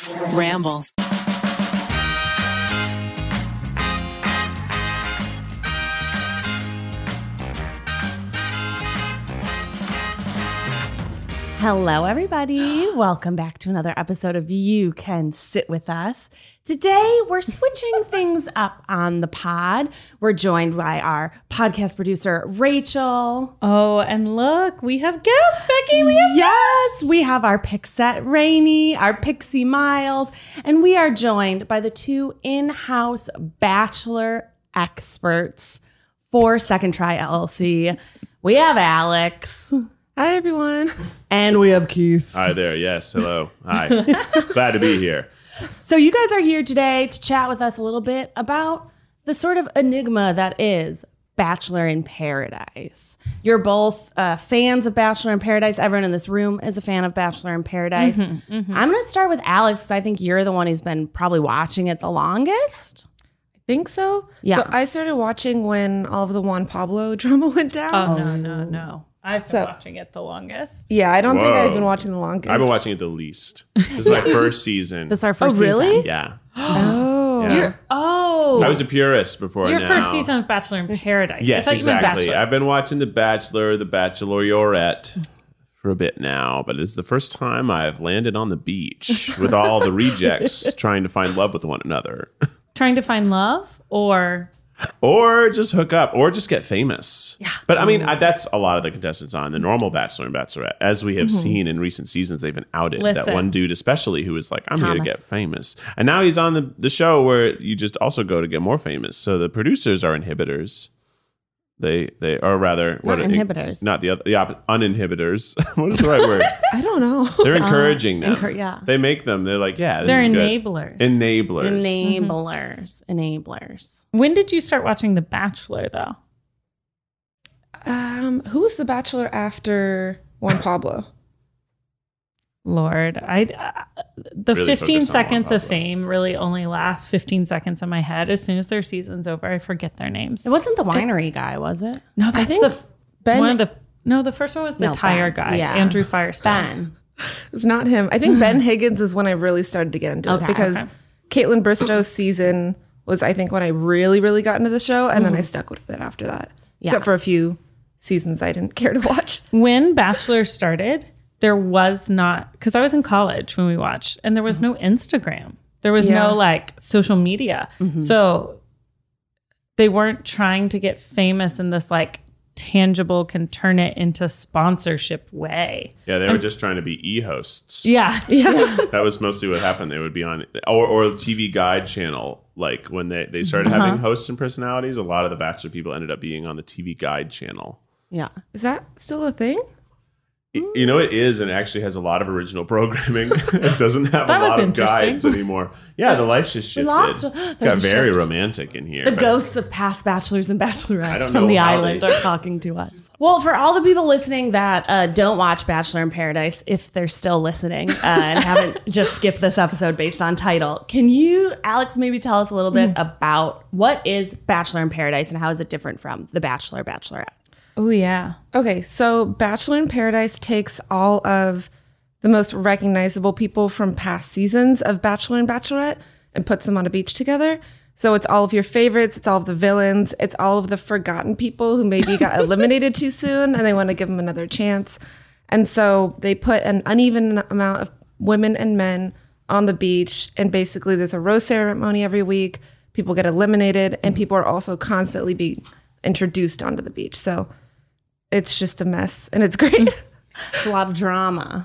Ramble. Hello, everybody. Welcome back to another episode of You Can Sit With Us. Today, we're switching things up on the pod. We're joined by our podcast producer, Rachel. Oh, and look, we have guests, Becky. We have our Pixette Rainey, our Pixie Miles, and we are joined by the two in-house Bachelor experts for Second Try LLC. We have Alex. Hi, everyone. And we have Keith. Hi there. Yes. Hello. Hi. Glad to be here. So you guys are here today to chat with us a little bit about the sort of enigma that is Bachelor in Paradise. You're both fans of Bachelor in Paradise. Everyone in this room is a fan of Bachelor in Paradise. I'm going to start with Alex because I think you're the one who's been probably watching it the longest. I think so. Yeah. So I started watching when all of the Juan Pablo drama went down. Oh, no. I've been watching it the longest. Yeah, I don't think Whoa. I've been watching the longest. I've been watching it the least. This is my first season. This is our first really? season. Yeah. Oh. Yeah. I was a purist before Your now. first season of Bachelor in Paradise. Yes, I thought you meant exactly. Bachelor. I've been watching The Bachelor, The Bachelorette for a bit now, but it's the first time I've landed on the beach with all the rejects trying to find love with one another. Trying to find love or... Or just hook up, or just get famous. Yeah. But I mean, that's a lot of the contestants on the normal Bachelor and Bachelorette. As we have seen in recent seasons, they've been outed. Listen. That one dude especially who was like, I'm here to Thomas. get famous. And now he's on the show where you just also go to get more famous. So the producers are inhibitors. They are rather... inhibitors. Not the uninhibitors. What is the right word? I don't know. They're encouraging them. yeah. They make them. They're like, yeah, this They're is good. enablers. Enablers. When did you start watching The Bachelor, though? Who was the Bachelor after Juan Pablo? Lord, the Really 15 focused on seconds Juan of Pablo. fame really only last 15 seconds in my head. As soon as their season's over, I forget their names. It wasn't the winery guy, was it? No, that's think the first one was the tire Ben. guy, Yeah. Andrew Firestone. Ben. It's not him. I think Ben Higgins is when I really started to get into Okay, it because Caitlin Bristow's season was, I think, when I really, really got into the show, and then I stuck with it after that. Yeah. Except for a few seasons I didn't care to watch. When Bachelor started, there was not, because I was in college when we watched, and there was no Instagram. There was no like social media. So they weren't trying to get famous in this like tangible, can turn it into sponsorship way. Yeah, they were just trying to be e-hosts. Yeah. That was mostly what happened. They would be on or a TV Guide channel. Like when they started having hosts and personalities, a lot of the Bachelor people ended up being on the TV Guide channel. Yeah. Is that still a thing? You know, it is, and it actually has a lot of original programming. It doesn't have That a was lot of interesting. guides anymore. Yeah, the lights just shifted. lost- Got there's a very shift. romantic in here. The but- ghosts of past bachelors and I bachelorettes don't from know the how island they- are talking to us. Well, for all the people listening that don't watch Bachelor in Paradise, if they're still listening and haven't just skipped this episode based on title, can you, Alex, maybe tell us a little bit about what is Bachelor in Paradise and how is it different from The Bachelor, Bachelorette? Oh, yeah. Okay, so Bachelor in Paradise takes all of the most recognizable people from past seasons of Bachelor and Bachelorette and puts them on a beach together. So it's all of your favorites, it's all of the villains, it's all of the forgotten people who maybe got eliminated too soon and they want to give them another chance. And so they put an uneven amount of women and men on the beach, and basically there's a rose ceremony every week. People get eliminated, and people are also constantly being introduced onto the beach. So it's just a mess, and it's great. It's a lot of drama,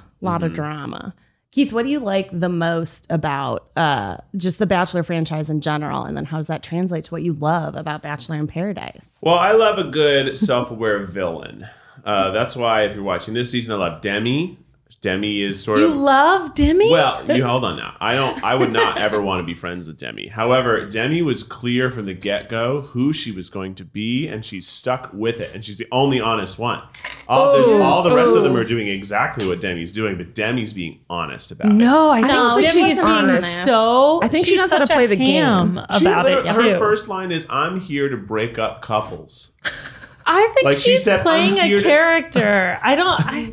Keith, what do you like the most about just the Bachelor franchise in general? And then how does that translate to what you love about Bachelor in Paradise? Well, I love a good self-aware villain. That's why if you're watching this season, I love Demi. Demi is sort You of... love Demi? Well, you hold on now. I would not ever want to be friends with Demi. However, Demi was clear from the get-go who she was going to be, and she's stuck with it. And she's the only honest one. All the rest of them are doing exactly what Demi's doing, but Demi's being honest about it. No, I No, think she she's wasn't being honest. so. I think she she's knows how to such a play the game. ham about it too. Her first line is, "I'm here to break up couples." I think Like she she's said, playing I'm here a to- character. I don't.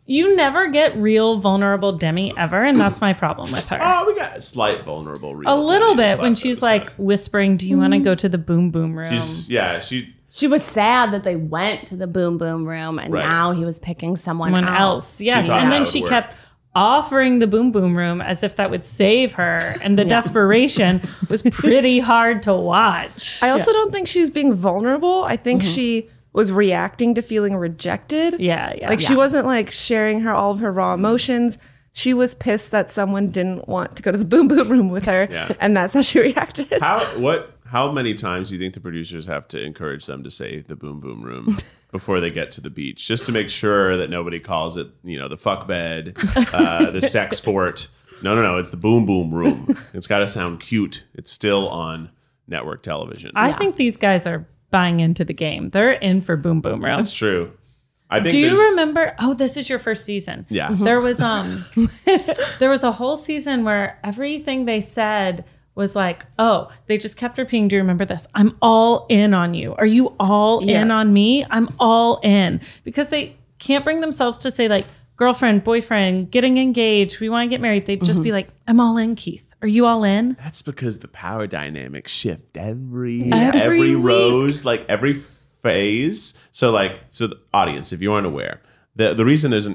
You never get real vulnerable Demi ever, and that's my problem with her. Oh, we got a slight vulnerable. A little bit when she's like whispering, "Do you want to go to the boom boom room?" She was sad that they went to the boom boom room, and now he was picking someone else. Yes, and then she kept offering the boom boom room as if that would save her, and the desperation was pretty hard to watch. I also don't think she was being vulnerable. I think she was reacting to feeling rejected. She wasn't like sharing all of her raw emotions. She was pissed that someone didn't want to go to the boom boom room with her, and that's how she reacted. How many times do you think the producers have to encourage them to say the boom boom room before they get to the beach, just to make sure that nobody calls it, the fuck bed, the sex fort? No, it's the boom boom room. It's got to sound cute. It's still on network television. I think these guys are buying into the game. They're in for boom boom room. That's true. I think. Do you remember? Oh, this is your first season. Yeah. There was there was a whole season where everything they said was like, oh, they just kept repeating. Do you remember this? I'm all in on you. Are you all in on me? I'm all in, because they can't bring themselves to say like girlfriend, boyfriend, getting engaged. We want to get married. They'd just be like, I'm all in, Keith. Are you all in? That's because the power dynamics shift every rose, like every phase. So the audience, if you aren't aware, the reason there's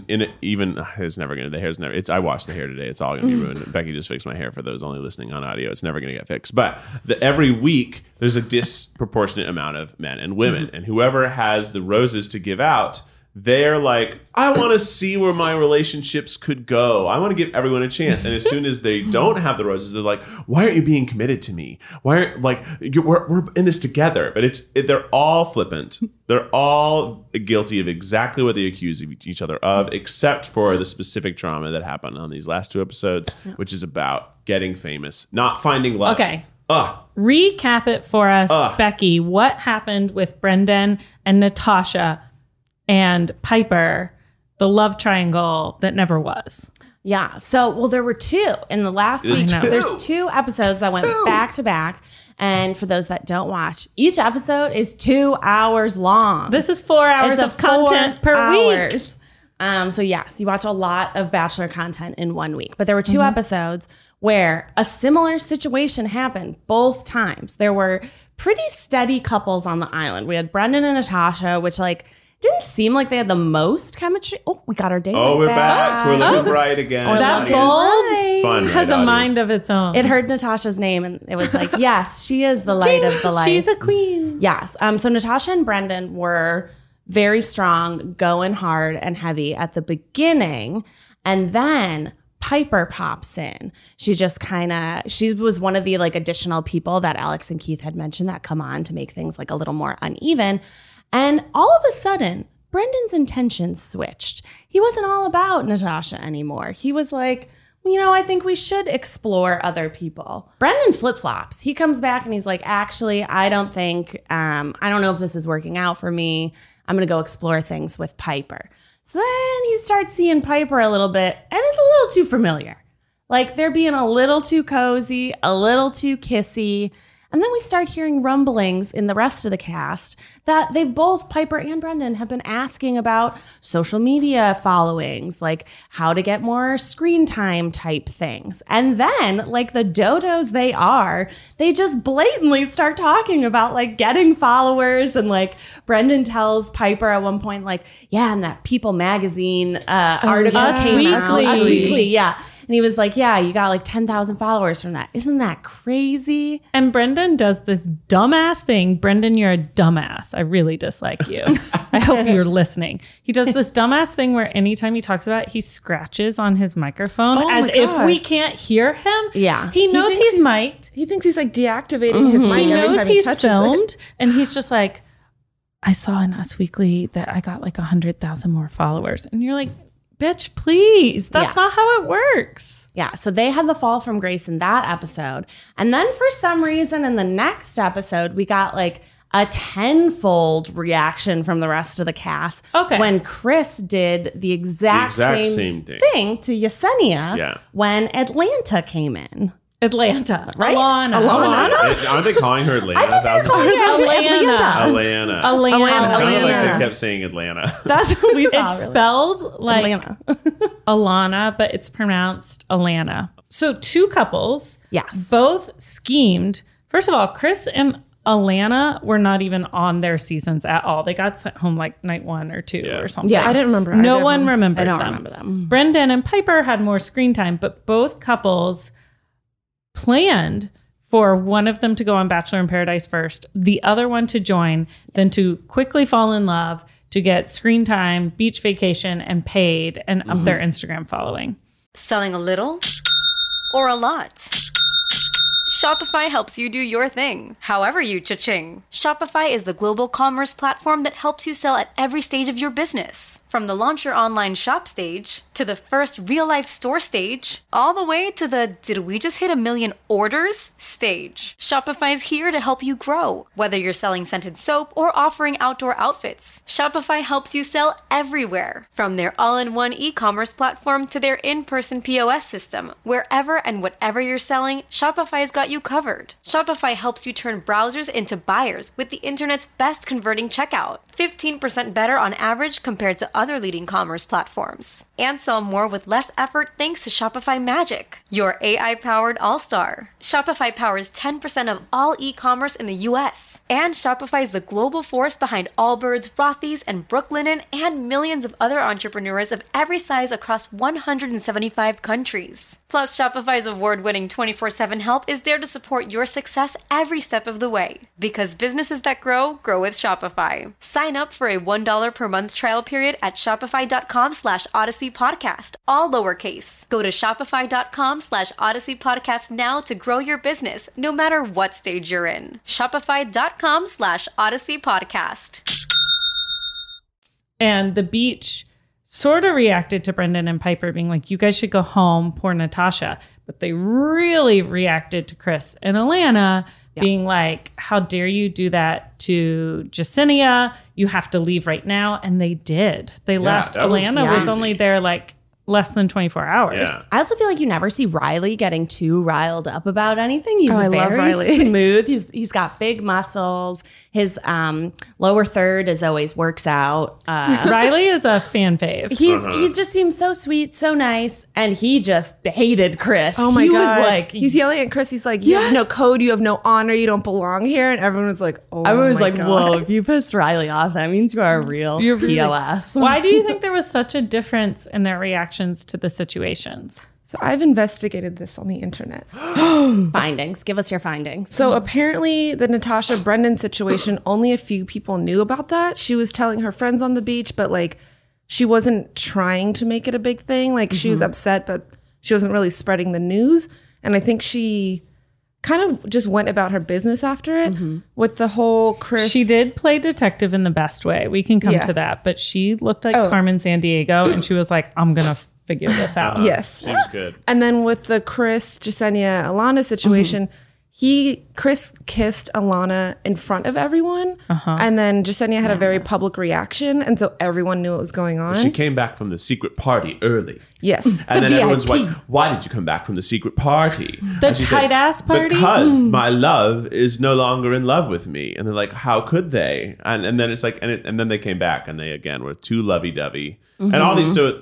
I washed the hair today. It's all gonna be ruined. Becky just fixed my hair for those only listening on audio. It's never gonna get fixed. But every week there's a disproportionate amount of men and women, and whoever has the roses to give out, they're like, I want to see where my relationships could go. I want to give everyone a chance. And as soon as they don't have the roses, they're like, why aren't you being committed to me? Why aren't we're in this together? But they're all flippant. They're all guilty of exactly what they accuse each other of, except for the specific drama that happened on these last 2 episodes, which is about getting famous, not finding love. Okay. Recap it for us, Becky. What happened with Brendan and Natasha and Piper, the love triangle that never was? Yeah. So, there were 2 in the last week. There's 2 episodes that went back to back. And for those that don't watch, each episode is 2 hours long. This is 4 hours of content per week. So yes, you watch a lot of Bachelor content in 1 week. But there were 2 episodes where a similar situation happened both times. There were pretty steady couples on the island. We had Brendan and Natasha, which didn't seem like they had the most chemistry. Oh, we got our date. Oh, we're back. We're looking bright again. That gold has a mind of its own. It heard Natasha's name, and it was like, yes, she is the light of the light. She's a queen. Yes. So Natasha and Brendan were very strong, going hard and heavy at the beginning, and then Piper pops in. She was one of the additional people that Alex and Keith had mentioned that come on to make things a little more uneven. And all of a sudden, Brendan's intentions switched. He wasn't all about Natasha anymore. He was like, I think we should explore other people. Brendan flip-flops. He comes back and he's like, actually, I don't know if this is working out for me. I'm going to go explore things with Piper. So then he starts seeing Piper a little bit, and it's a little too familiar. They're being a little too cozy, a little too kissy. And then we start hearing rumblings in the rest of the cast that both Piper and Brendan have been asking about social media followings, how to get more screen time type things. And then, the dodos they are, they just blatantly start talking about getting followers. And Brendan tells Piper at one point, and that People magazine article came out. Us Weekly, yeah. And he was like, yeah, you got 10,000 followers from that. Isn't that crazy? And Brendan does this dumbass thing. Brendan, you're a dumbass. I really dislike you. I hope you're listening. He does this dumbass thing where anytime he talks about it, he scratches on his microphone as if we can't hear him. Yeah. He knows he's mic'd. He thinks he's deactivating his mic every time he touches filmed, it. And he's just like, I saw in Us Weekly that I got 100,000 more followers. And you're like, bitch, please. That's not how it works. Yeah. So they had the fall from grace in that episode. And then for some reason in the next episode, we got a tenfold reaction from the rest of the cast. Okay. When Chris did the exact same thing to Yesenia when Atlanta came in. Atlanta. Right? Alana. Aren't they calling her Atlanta? I thought they were calling her Atlanta. Alana. It sounded like Atlanta. they kept saying Atlanta. That's what we thought. It's really. spelled like Atlanta. Alana, but it's pronounced Alana. So 2 couples, Yes. both schemed. First of all, Chris and Alana were not even on their seasons at all. They got sent home like night 1 or 2 or something. Yeah, I didn't remember either No of one them. remembers I don't them. remember them. Brendan and Piper had more screen time, but both couples planned for one of them to go on Bachelor in Paradise first, the other one to join, then to quickly fall in love, to get screen time, beach vacation, and paid, and up their Instagram following. Selling a little or a lot? Shopify helps you do your thing, however you cha-ching. Shopify is the global commerce platform that helps you sell at every stage of your business. From the launch your online shop stage, to the first real-life store stage, all the way to the did we just hit 1 million orders stage. Shopify's here to help you grow. Whether you're selling scented soap or offering outdoor outfits, Shopify helps you sell everywhere. From their all-in-one e-commerce platform to their in-person POS system, wherever and whatever you're selling, Shopify's got you covered. Shopify helps you turn browsers into buyers with the internet's best converting checkout. 15% better on average compared to other leading commerce platforms. And sell more with less effort thanks to Shopify Magic, your AI-powered all-star. Shopify powers 10% of all e-commerce in the US. And Shopify is the global force behind Allbirds, Rothy's, and Brooklinen, and millions of other entrepreneurs of every size across 175 countries. Plus, Shopify's award-winning 24/7 help is there to support your success every step of the way. Because businesses that grow with Shopify. Sign up for a $1 per month trial period at shopify.com/Odyssey Podcast, all lowercase. Go to shopify.com/Odyssey Podcast now to grow your business, no matter what stage you're in. Shopify.com/Odyssey Podcast. And the beach sort of reacted to Brendan and Piper being like, you guys should go home, poor Natasha. But they really reacted to Chris and Alana being like, how dare you do that to Jasenia? You have to leave right now. And they did. They left. that was Alana was crazy. only there like less than 24 hours. Yeah. I also feel like you never see Riley getting too riled up about anything. He's I love very Riley. smooth. He's got big muscles. His lower third is always works out. Riley is a fan fave. He just seems so sweet, so nice, and he just hated Chris. Oh my he God. was like, he's yelling at Chris. He's like, you have no code, you have no honor, you don't belong here. And everyone was like, oh I was my like, God. whoa, if you pissed Riley off, that means you are a real You're really- POS. Why do you think there was such a difference in their reactions to the situations? So I've investigated this on the internet. Findings. Give us your findings. So apparently the Natasha Brendan situation, only a few people knew about that. She was telling her friends on the beach, but like she wasn't trying to make it a big thing. Like she was upset, but she wasn't really spreading the news. And I think she kind of just went about her business after it with the whole Chris. She did play detective in the best way. We can come Yeah. to that. But she looked like Carmen Sandiego, and she was like, I'm going to figure this out. Yes. She was good. And then with the Chris, Jasenia, Alana situation, Chris kissed Alana in front of everyone. And then Jasenia had a very public reaction. And so everyone knew what was going on. She came back from the secret party early. Yes. And then everyone's VIP. like, why did you come back from the secret party? The And she said, tight-ass party? Because my love is no longer in love with me. And they're like, how could they? And then it's like, and then they came back and they again were too lovey-dovey. And all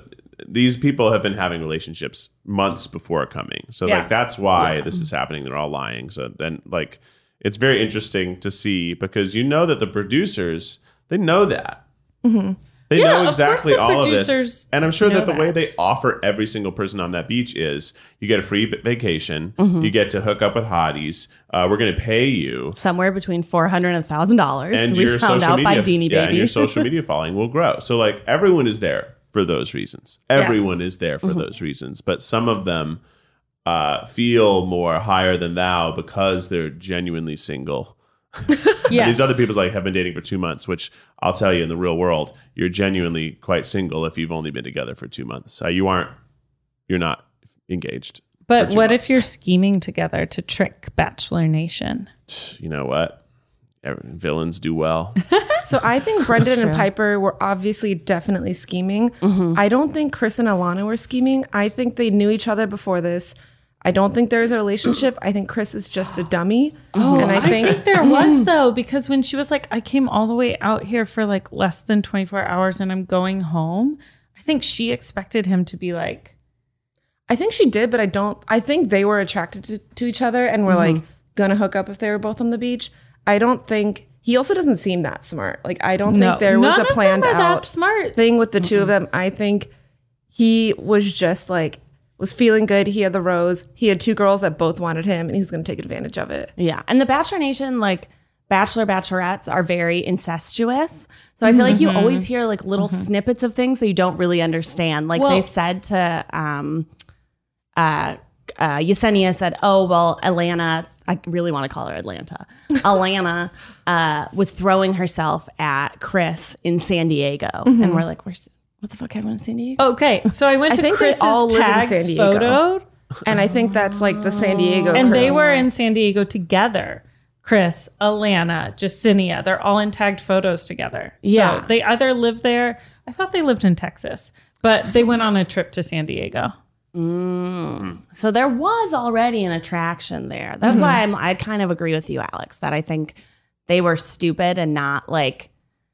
these people have been having relationships months before coming. So Yeah. like, that's why this is happening. They're all lying. So then like, it's very interesting to see because you know that the producers, they know that. They Yeah, know of exactly course the all of this. producers And I'm sure know that the way that. they offer every single person on that beach is you get a free vacation, you get to hook up with hotties, we're going to pay you. Somewhere between $400 and $1,000. And We your found social out media, by Deanie yeah, Baby. and your social media following will grow. So like everyone is there for those reasons. Everyone is there for those reasons. But some of them feel more higher than thou because they're genuinely single. Yes. These other people like have been dating for 2 months, which I'll tell you in the real world, you're genuinely quite single if you've only been together for 2 months. You're not engaged. But for 2 what if months. you're scheming together to trick Bachelor Nation? You know what? Villains do well. So I think Brendan and Piper were obviously definitely scheming. I don't think Chris and Alana were scheming. I think they knew each other before this. I don't think there's a relationship. I think Chris is just a dummy. And I think there was, though, because when she was like, I came all the way out here for like less than 24 hours and I'm going home, I think she expected him to be like. I think she did, but I think they were attracted to each other and were like gonna hook up if they were both on the beach. I don't think, he also doesn't seem that smart. Like, I don't think there was a planned out smart thing with the two of them. I think he was just like, was feeling good. He had the rose. He had 2 girls that both wanted him, and he's going to take advantage of it. Yeah. And the Bachelor Nation, like, Bachelor, Bachelorettes are very incestuous. So I feel like you always hear, like, little snippets of things that you don't really understand. Like, they said to Yesenia said, oh, well, Atlanta, I really want to call her Atlanta. Atlanta was throwing herself at Chris in San Diego. And we're like, what the fuck happened in San Diego? Okay, so I went to think Chris's they all live in tags San Diego. photo. And I think that's like the San Diego And crew. they were in San Diego together. Chris, Alana, Jasenia, they're all in tagged photos together. Yeah. So they either live there. I thought they lived in Texas, but they went on a trip to San Diego. So there was already an attraction there. That's why I kind of agree with you, Alex, that I think they were stupid and not like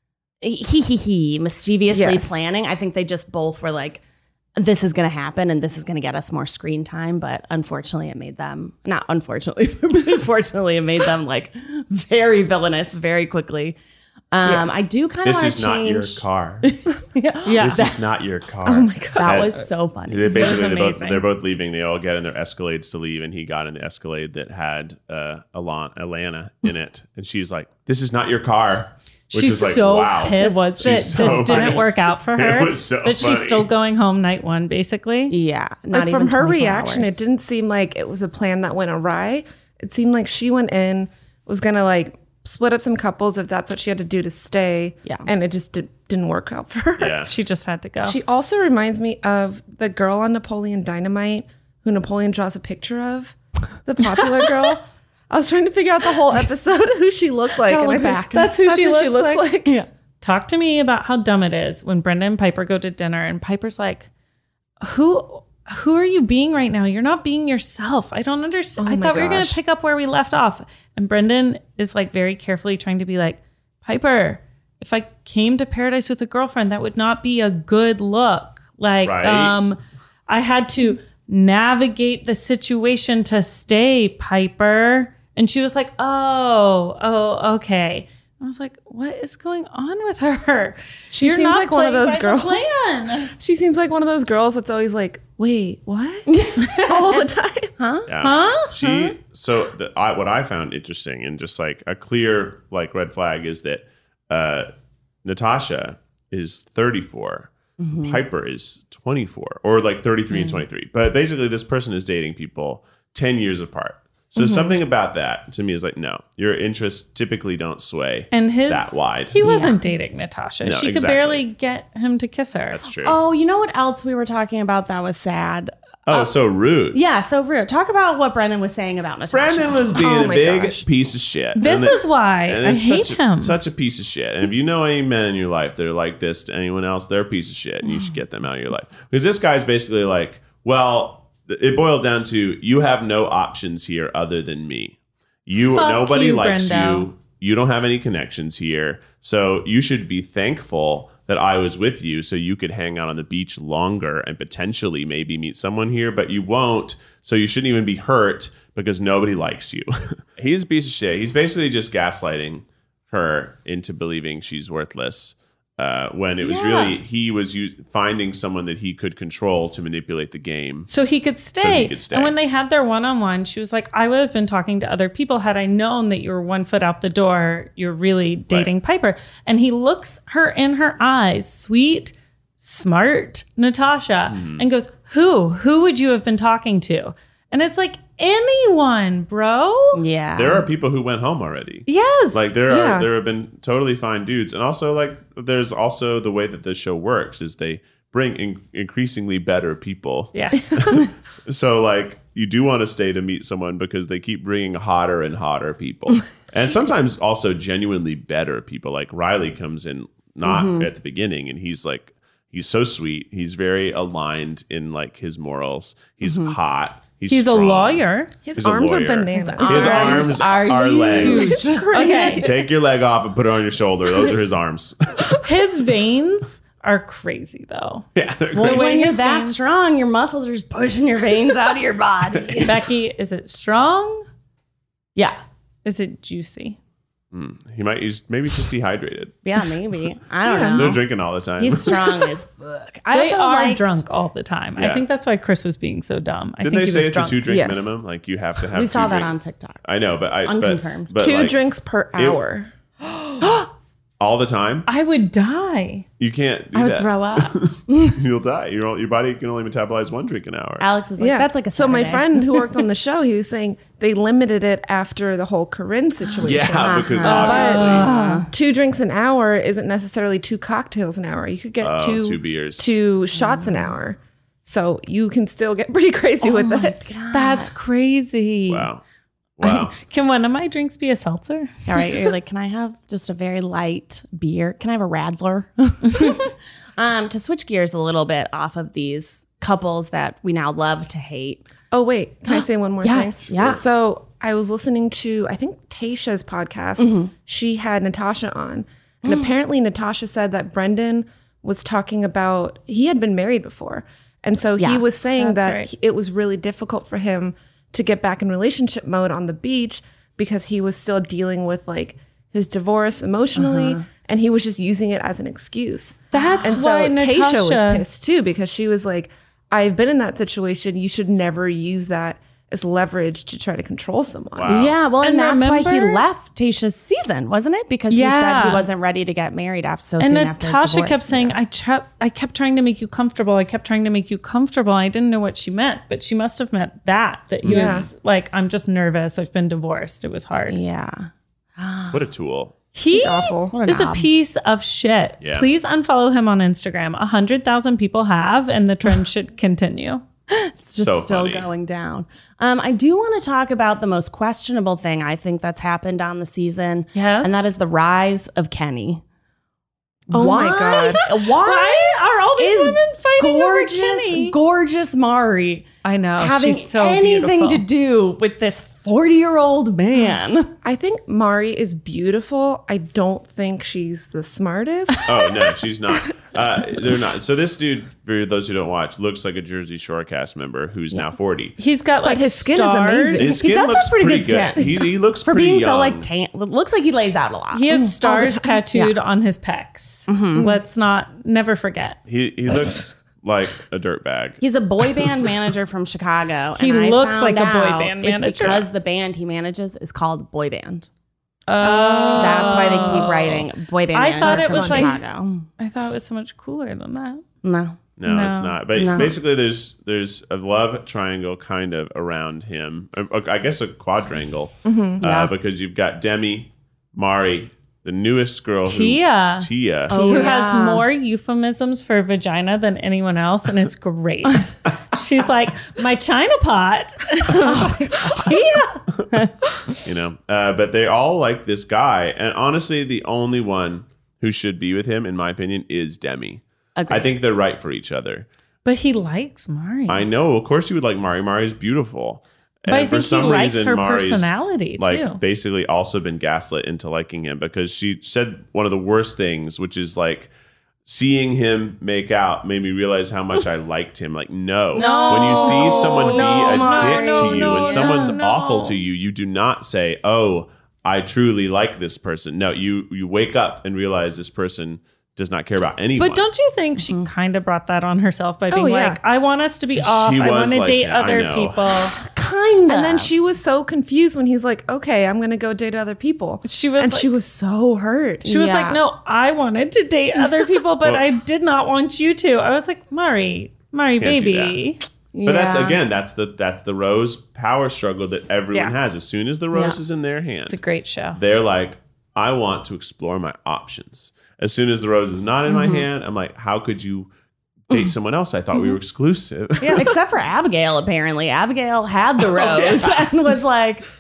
mischievously planning. I think they just both were like, this is going to happen and this is going to get us more screen time. But unfortunately, it made them, not unfortunately, but unfortunately, it made them like very villainous very quickly. I do kind of want to change. This is not your car. Yeah. This is not your car. Oh my God. That was so funny. They basically, amazing. they're both leaving. They all get in their Escalades to leave, and he got in the Escalade that had Alana in it, and she's like, "This is not your car." Which She's is like, so wow. pissed that She's so this didn't funny. work out for her. It was so that she's funny. still going home night 1, basically. Yeah. Not Like, even from her 24 reaction, hours. it didn't seem like it was a plan that went awry. It seemed like she went in, was going to like split up some couples if that's what she had to do to stay. Yeah. And it just didn't work out for her. Yeah. She just had to go. She also reminds me of the girl on Napoleon Dynamite who Napoleon draws a picture of, the popular girl. I was trying to figure out the whole episode who she looked like. Gotta And I look think back. That's who she looks like. Yeah. Talk to me about how dumb it is when Brenda and Piper go to dinner and Piper's like, who are you being right now? You're not being yourself. I don't understand. I my thought we were going to gosh. pick up where we left off. And Brendan is like very carefully trying to be like, Piper, if I came to Paradise with a girlfriend, that would not be a good look. Like, Right. I had to navigate the situation to stay, Piper. And she was like, oh, okay. I was like, what is going on with her? She seems not like one of playing those by the girls. plan. She seems like one of those girls that's always like, wait, what? All the time. Yeah. What I found interesting and just like a clear like red flag is that Natasha is 34. Piper is 24 or like 33 and 23. But basically this person is dating people 10 years apart. So something about that to me is like, no, your interests typically don't sway And that wide. he wasn't dating Natasha. No, she could exactly. barely get him to kiss her. That's true. Oh, you know what else we were talking about that was sad? So rude. Yeah, so rude. Talk about what Brendan was saying about Natasha. Brandon was being Oh a my big gosh. piece of shit. This is why and I it's hate him. Such a piece of shit. And if you know any men in your life that are like this to anyone else, they're a piece of shit, and you should get them out of your life. Because this guy's basically like, well, it boiled down to you have no options here other than me. Fuck Nobody you, likes Brendo. you. You don't have any connections here, so you should be thankful that I was with you, so you could hang out on the beach longer and potentially maybe meet someone here, but you won't. So you shouldn't even be hurt because nobody likes you. He's a piece of shit. He's basically just gaslighting her into believing she's worthless. When it was really he was finding someone that he could control to manipulate the game. So he could stay. could stay. And when they had their one-on-one, she was like, I would have been talking to other people had I known that you were 1 foot out the door. You're really dating Piper. And he looks her in her eyes, sweet, smart Natasha, and goes, Who would you have been talking to? And it's like, anyone, bro. Yeah. There are people who went home already. Yes. Like there Yeah. have been totally fine dudes, and also like there's also the way that the show works is they bring increasingly better people. Yes. So like you do want to stay to meet someone because they keep bringing hotter and hotter people, and sometimes also genuinely better people. Like Riley comes in not at the beginning, and he's so sweet. He's very aligned in like his morals. He's hot. He's a strong. lawyer. His He's a arms are lawyer. bananas. His arms are legs. Okay. Take your leg off and put it on your shoulder. Those are his arms. His veins are crazy though. Yeah, they're Well, great. when you're his that veins- strong, your muscles are just pushing your veins out of your body. Becky, is it strong? Yeah. Is it juicy? He's maybe just dehydrated. Yeah, maybe. I don't They're know. drinking all the time. He's strong as fuck. I They also are liked- drunk all the time. Yeah. I think that's why Chris was being so dumb. I Didn't think they he say was it's drunk. a 2-drink Yes. minimum? Like you have to have. We saw two that drink- on TikTok. I know, but Unconfirmed. But 2 like, drinks per hour. all the time. I would die. You can't do I would that. throw up. You'll die. Your body can only metabolize 1 drink an hour. Alex is like, that's like a So my Saturday. friend who worked on the show, he was saying they limited it after the whole Corinne situation. Yeah, because obviously. 2 drinks an hour isn't necessarily 2 cocktails an hour. You could get 2 beers. 2 shots an hour. So you can still get pretty crazy with it. That's crazy. Wow. Wow. Can one of my drinks be a seltzer? All right, you're like, can I have just a very light beer? Can I have a Radler? To switch gears a little bit off of these couples that we now love to hate. Oh, wait. Can I say one more Yes, thing? yeah. So I was listening to, I think, Tasha's podcast. She had Natasha on. And apparently Natasha said that Brendan was talking about, he had been married before. And so he Yes, was saying that's that right. it was really difficult for him to get back in relationship mode on the beach because he was still dealing with like his divorce emotionally. And he was just using it as an excuse. That's And why so Tasha was Natasha. pissed too because she was like, I've been in that situation. You should never use that as leverage to try to control someone. Wow. Yeah, well, and And that's why he remember- left Tasha's season, wasn't it? Because he said Yeah. he wasn't ready to get married after so And soon after his Natasha divorce. kept saying, I kept trying to make you comfortable. I kept trying to make you comfortable. I didn't know what she meant, but she must have meant that he Yeah. was like, I'm just nervous. I've been divorced. It was hard. Yeah. What a tool. He awful. What an is a knob. piece of shit. Yeah. Please unfollow him on Instagram. 100,000 people have, and the trend should continue. It's just So still funny. going down. I do want to talk about the most questionable thing I think that's happened on the season. Yes. And that is the rise of Kenny. Oh my God. Why are all these Is women fighting over gorgeous, Kenny? gorgeous Mari I know. having she's so anything beautiful. to do with this 40-year-old man? I think Mari is beautiful. I don't think she's the smartest. Oh no, she's not. They're not. So this dude, for those who don't watch, looks like a Jersey Shore cast member who's now 40. He's got like his skin is stars. amazing. His He skin does have looks pretty pretty good good. skin. He looks For pretty being young. so like tan, looks like he lays out a lot. He has stars All the time. tattooed Yeah. on his pecs. Let's never forget. He looks like a dirtbag. He's a boy band manager from Chicago. He and I looks found like a boy out band It's manager. because the band he manages is called Boy Band. Oh, That's why they keep writing Boy Band I manager thought it from was like- Chicago. I thought it was so much cooler than that. No. No, it's No. not. But No. basically, there's a love triangle kind of around him. I guess a quadrangle, because you've got Demi, Mari, the newest girl, Tia. Tia. Who yeah. has more euphemisms for vagina than anyone else, and it's great. She's like, my China pot. Tia. You know, but they all like this guy, and honestly, the only one who should be with him, in my opinion, is Demi. Agreed. I think they're right for each other. But he likes Mari. I know, of course, you would like Mari. Mari's beautiful. But I think he likes her personality, like too. basically also been gaslit into liking him because she said one of the worst things, which is like seeing him make out made me realize how much I liked him. Like, no. When you see someone be a dick to you and someone's awful to you, you do not say, oh, I truly like this person. No, you wake up and realize this person does not care about anyone. But don't you think she kind of brought that on herself by being yeah. like, I want us to be off. I was want to like date that, I other know. people. Kind of. And then she was so confused when he's like, okay, I'm going to go date other people. She was and like- she was so hurt. She was Yeah. like, no, I wanted to date other people, but Well- I did not want you to. I was like, Mari, do baby. But that's Yeah. again, that's the Rose power struggle that everyone Yeah. has. As soon as the Rose Yeah. is in their hand, It's a great show. they're like, I want to explore my options. As soon as the Rose is not in my hand, I'm like, how could you date someone else? I thought we were exclusive. Except for Abigail, apparently. Abigail had the rose and was like,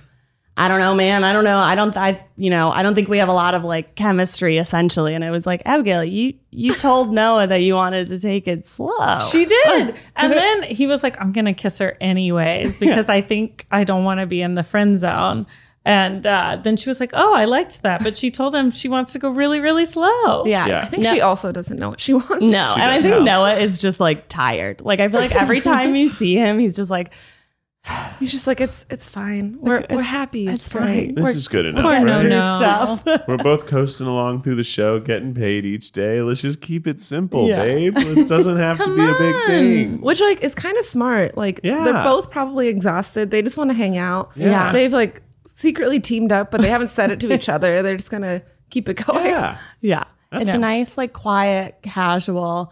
I don't know, man. I don't know. I don't think we have a lot of like chemistry essentially. And it was like, Abigail, you told Noah that you wanted to take it slow. She did. And then he was like, I'm going to kiss her anyways because I think I don't want to be in the friend zone. And then she was like, oh, I liked that. But she told him she wants to go really, really slow. Yeah. I think she also doesn't know what she wants. No. And I think Noah is just like tired. Like, I feel like every time you see him, he's just like, He's just like, it's fine. We're happy. It's fine. fine. This is good enough, Poor right? no. stuff. We're both coasting along through the show, getting paid each day. Let's just keep it simple, Yeah. babe. This doesn't have to be a big thing. Which like is kind of smart. Like Yeah. they're both probably exhausted. They just want to hang out. Yeah. They've like secretly teamed up, but they haven't said it to each other. They're just gonna keep it going. Yeah. Yeah. It's a nice, like, quiet, casual.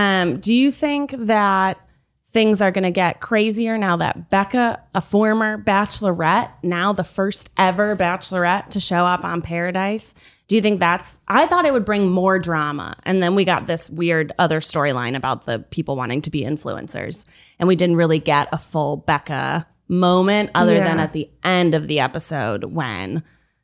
Do you think that things are going to get crazier now that Becca, a former bachelorette, now the first ever bachelorette to show up on Paradise? Do you think I thought it would bring more drama. And then we got this weird other storyline about the people wanting to be influencers. And we didn't really get a full Becca moment other than at the end of the episode when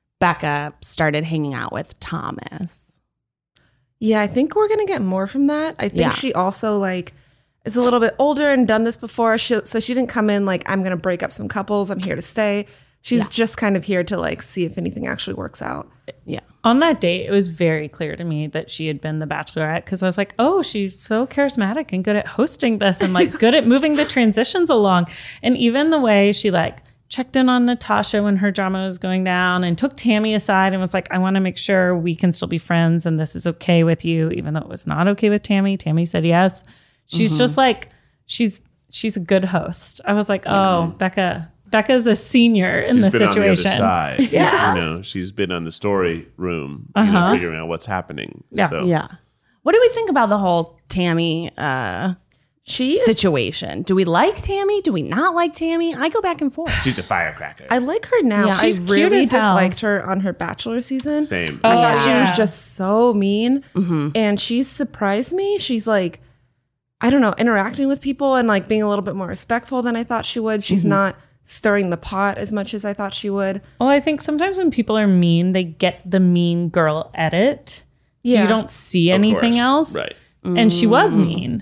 Becca started hanging out with Thomas. Yeah, I think we're gonna get more from that. I think Yeah. she also like is a little bit older and done this before. So she didn't come in like, I'm gonna break up some couples. I'm here to stay. She's just kind of here to like see if anything actually works out. Yeah. On that date, it was very clear to me that she had been the bachelorette because I was like, oh, she's so charismatic and good at hosting this and like good at moving the transitions along. And even the way she like checked in on Natasha when her drama was going down and took Tammy aside and was like, I want to make sure we can still be friends and this is okay with you, even though it was not okay with Tammy. Tammy said yes. She's just like, she's a good host. I was like, oh, Becca's a senior in this She's been situation. on the other side. Yeah. You know, she's been on the story room, you know, figuring out what's happening. Yeah. So, Yeah. What do we think about the whole Tammy situation? Do we like Tammy? Do we not like Tammy? I go back and forth. She's a firecracker. I like her now. Yeah. I She's cute really as hell. disliked her on her Bachelor season. Same. I thought she yeah. was just so mean. And she surprised me. She's like, I don't know, interacting with people and like being a little bit more respectful than I thought she would. She's not stirring the pot as much as I thought she would. Well, I think sometimes when people are mean, they get the mean girl edit. So Yeah. you don't see Of anything course. else. Right. And she was mean.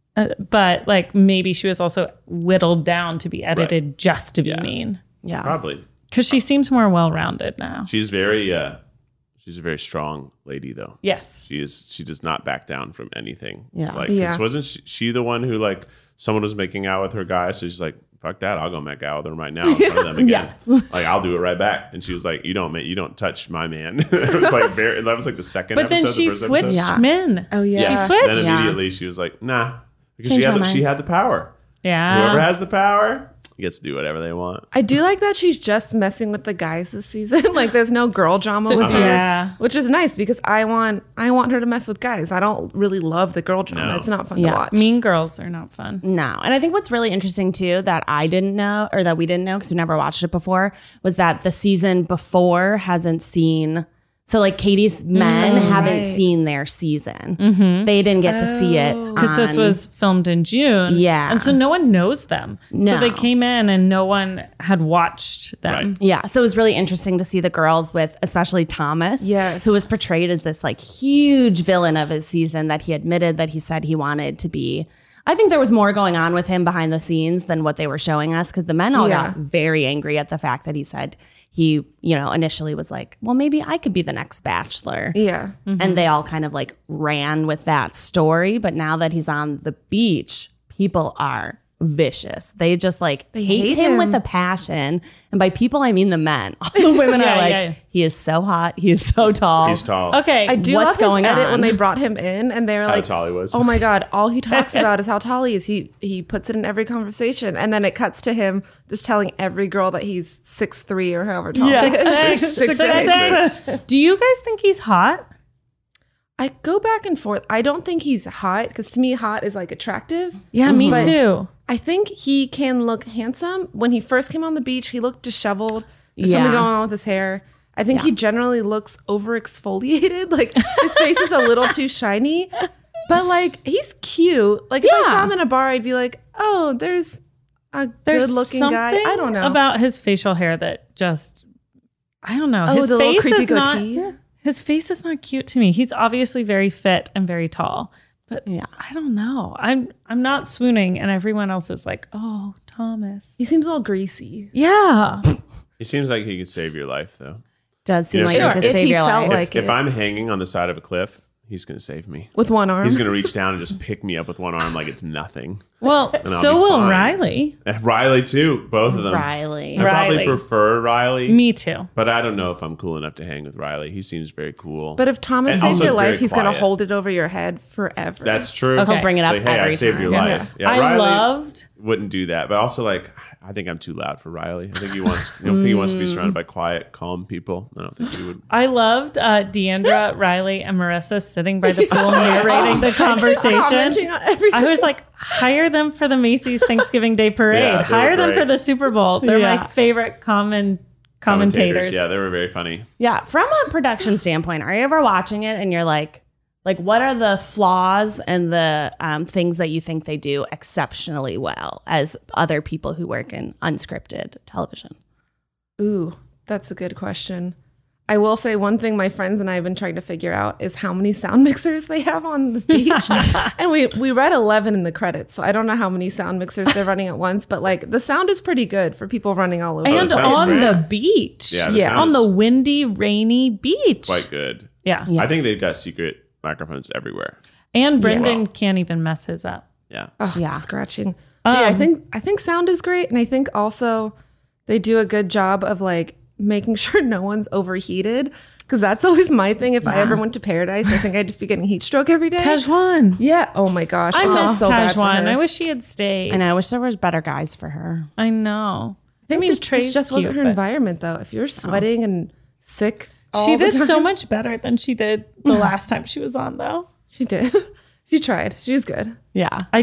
But like maybe she was also whittled down to be edited just to be Yeah. mean. Yeah. Probably. Because she seems more well-rounded now. She's she's a very strong lady though. Yes. She does not back down from anything. Yeah. Like, Yeah. wasn't she the one who like someone was making out with her guy? So she's like, fuck that. I'll go make out with them right now in front of them again. Like, I'll do it right back. And she was like, you don't touch my man. It was like that was like the second But then episode, she the first switched episode. Yeah. men. Oh, yeah. She Yeah. switched. Then immediately she was like, nah. Because Changed my she mind. had the power. Yeah. Whoever has the power gets to do whatever they want. I do like that she's just messing with the guys this season. Like there's no girl drama with her, Yeah. which is nice because I want her to mess with guys. I don't really love the girl drama. No. It's not fun Yeah. to watch. Mean girls are not fun. No. And I think what's really interesting too that I didn't know or that we didn't know because we never watched it before was that the season before hasn't seen. So like Katie's men haven't right. seen their season. They didn't get to see it. Because this was filmed in June. Yeah. And so no one knows them. So No. they came in and no one had watched them. Right. Yeah, so it was really interesting to see the girls with, especially Thomas, Yes. who was portrayed as this like huge villain of his season that he admitted that he said he wanted to be. I think there was more going on with him behind the scenes than what they were showing us because the men all Yeah. got very angry at the fact that he said he, initially was like, well, maybe I could be the next bachelor. Yeah. And they all kind of like ran with that story. But now that he's on the beach, people are vicious. They just like hate him with a passion. And by people, I mean the men. All the women are like, he is so hot. He is so tall. He's tall. Okay. I do What's love his going edit on? when they brought him in and they were like, tall he was. oh my God, all he talks about is how tall he is. He puts it in every conversation. And then it cuts to him just telling every girl that he's 6'3" or however tall he is. 6'6". Do you guys think he's hot? I go back and forth. I don't think he's hot because to me, hot is like attractive. Yeah, me But too. I think he can look handsome. When he first came on the beach, he looked disheveled. There's Yeah. something going on with his hair. I think he generally looks over exfoliated. Like his face is a little too shiny. But like he's cute. Like if I saw him in a bar, I'd be like, oh, there's a There's good looking guy. I don't know. about his facial hair that just I don't know. Oh, His the little face creepy is not. goatee? His face is not cute to me. He's obviously very fit and very tall, but Yeah. I don't know. I'm not swooning, and everyone else is like, "Oh, Thomas." He seems a little greasy. Yeah. He seems like he could save your life, though. Does seem Yeah, like sure. it could If save he your felt life. like- If I'm hanging on the side of a cliff, he's going to save me. With one arm. He's going to reach down and just pick me up with one arm like it's nothing. Well, I'll so be will fine. Riley. Riley, too. Both of them. Riley. I probably Riley. prefer Riley. Me too. But I don't know if I'm cool enough to hang with Riley. He seems very cool. But if Thomas And saves also your very life, he's going to quiet. hold it over your head forever. That's true. Okay. He'll bring it up Say, hey, every I saved time. your life. Yeah, I Riley loved. wouldn't do that. But also, like, I think I'm too loud for Riley. I think he wants. I don't think he wants to be surrounded by quiet, calm people. I don't think he would. I loved Deandra, Riley, and Marissa sitting by the pool narrating the conversation. Commenting on everything. I was like, hire them for the Macy's Thanksgiving Day Parade. Yeah, they were hire them great. for the Super Bowl. They're Yeah. my favorite commentators. Yeah, they were very funny. Yeah, from a production standpoint, are you ever watching it and you're like, what are the flaws and the things that you think they do exceptionally well as other people who work in unscripted television? Ooh, that's a good question. I will say one thing my friends and I have been trying to figure out is how many sound mixers they have on this beach. And we read 11 in the credits, so I don't know how many sound mixers they're running at once, but like the sound is pretty good for people running all over. And the sound's on great. the beach. Yeah, Yeah, sound On is the windy, rainy beach. quite good. Yeah. I think they've got secret microphones everywhere. And Brendan can't even mess his up. Yeah. Oh, Yeah. scratching. Yeah, I think sound is great, and I think also they do a good job of like making sure no one's overheated, because that's always my thing. If I ever went to Paradise, I think I'd just be getting heat stroke every day. Tajwan. Yeah. Oh my gosh. I felt miss so bad for Tajwan. her. I wish she had stayed. And I wish there was better guys for her. I know. I think this Trey's just wasn't cute, her but environment though. If you're sweating and sick, all she the did so time- much better than she did the last time she was on, though. She did. She tried. She was good. Yeah. I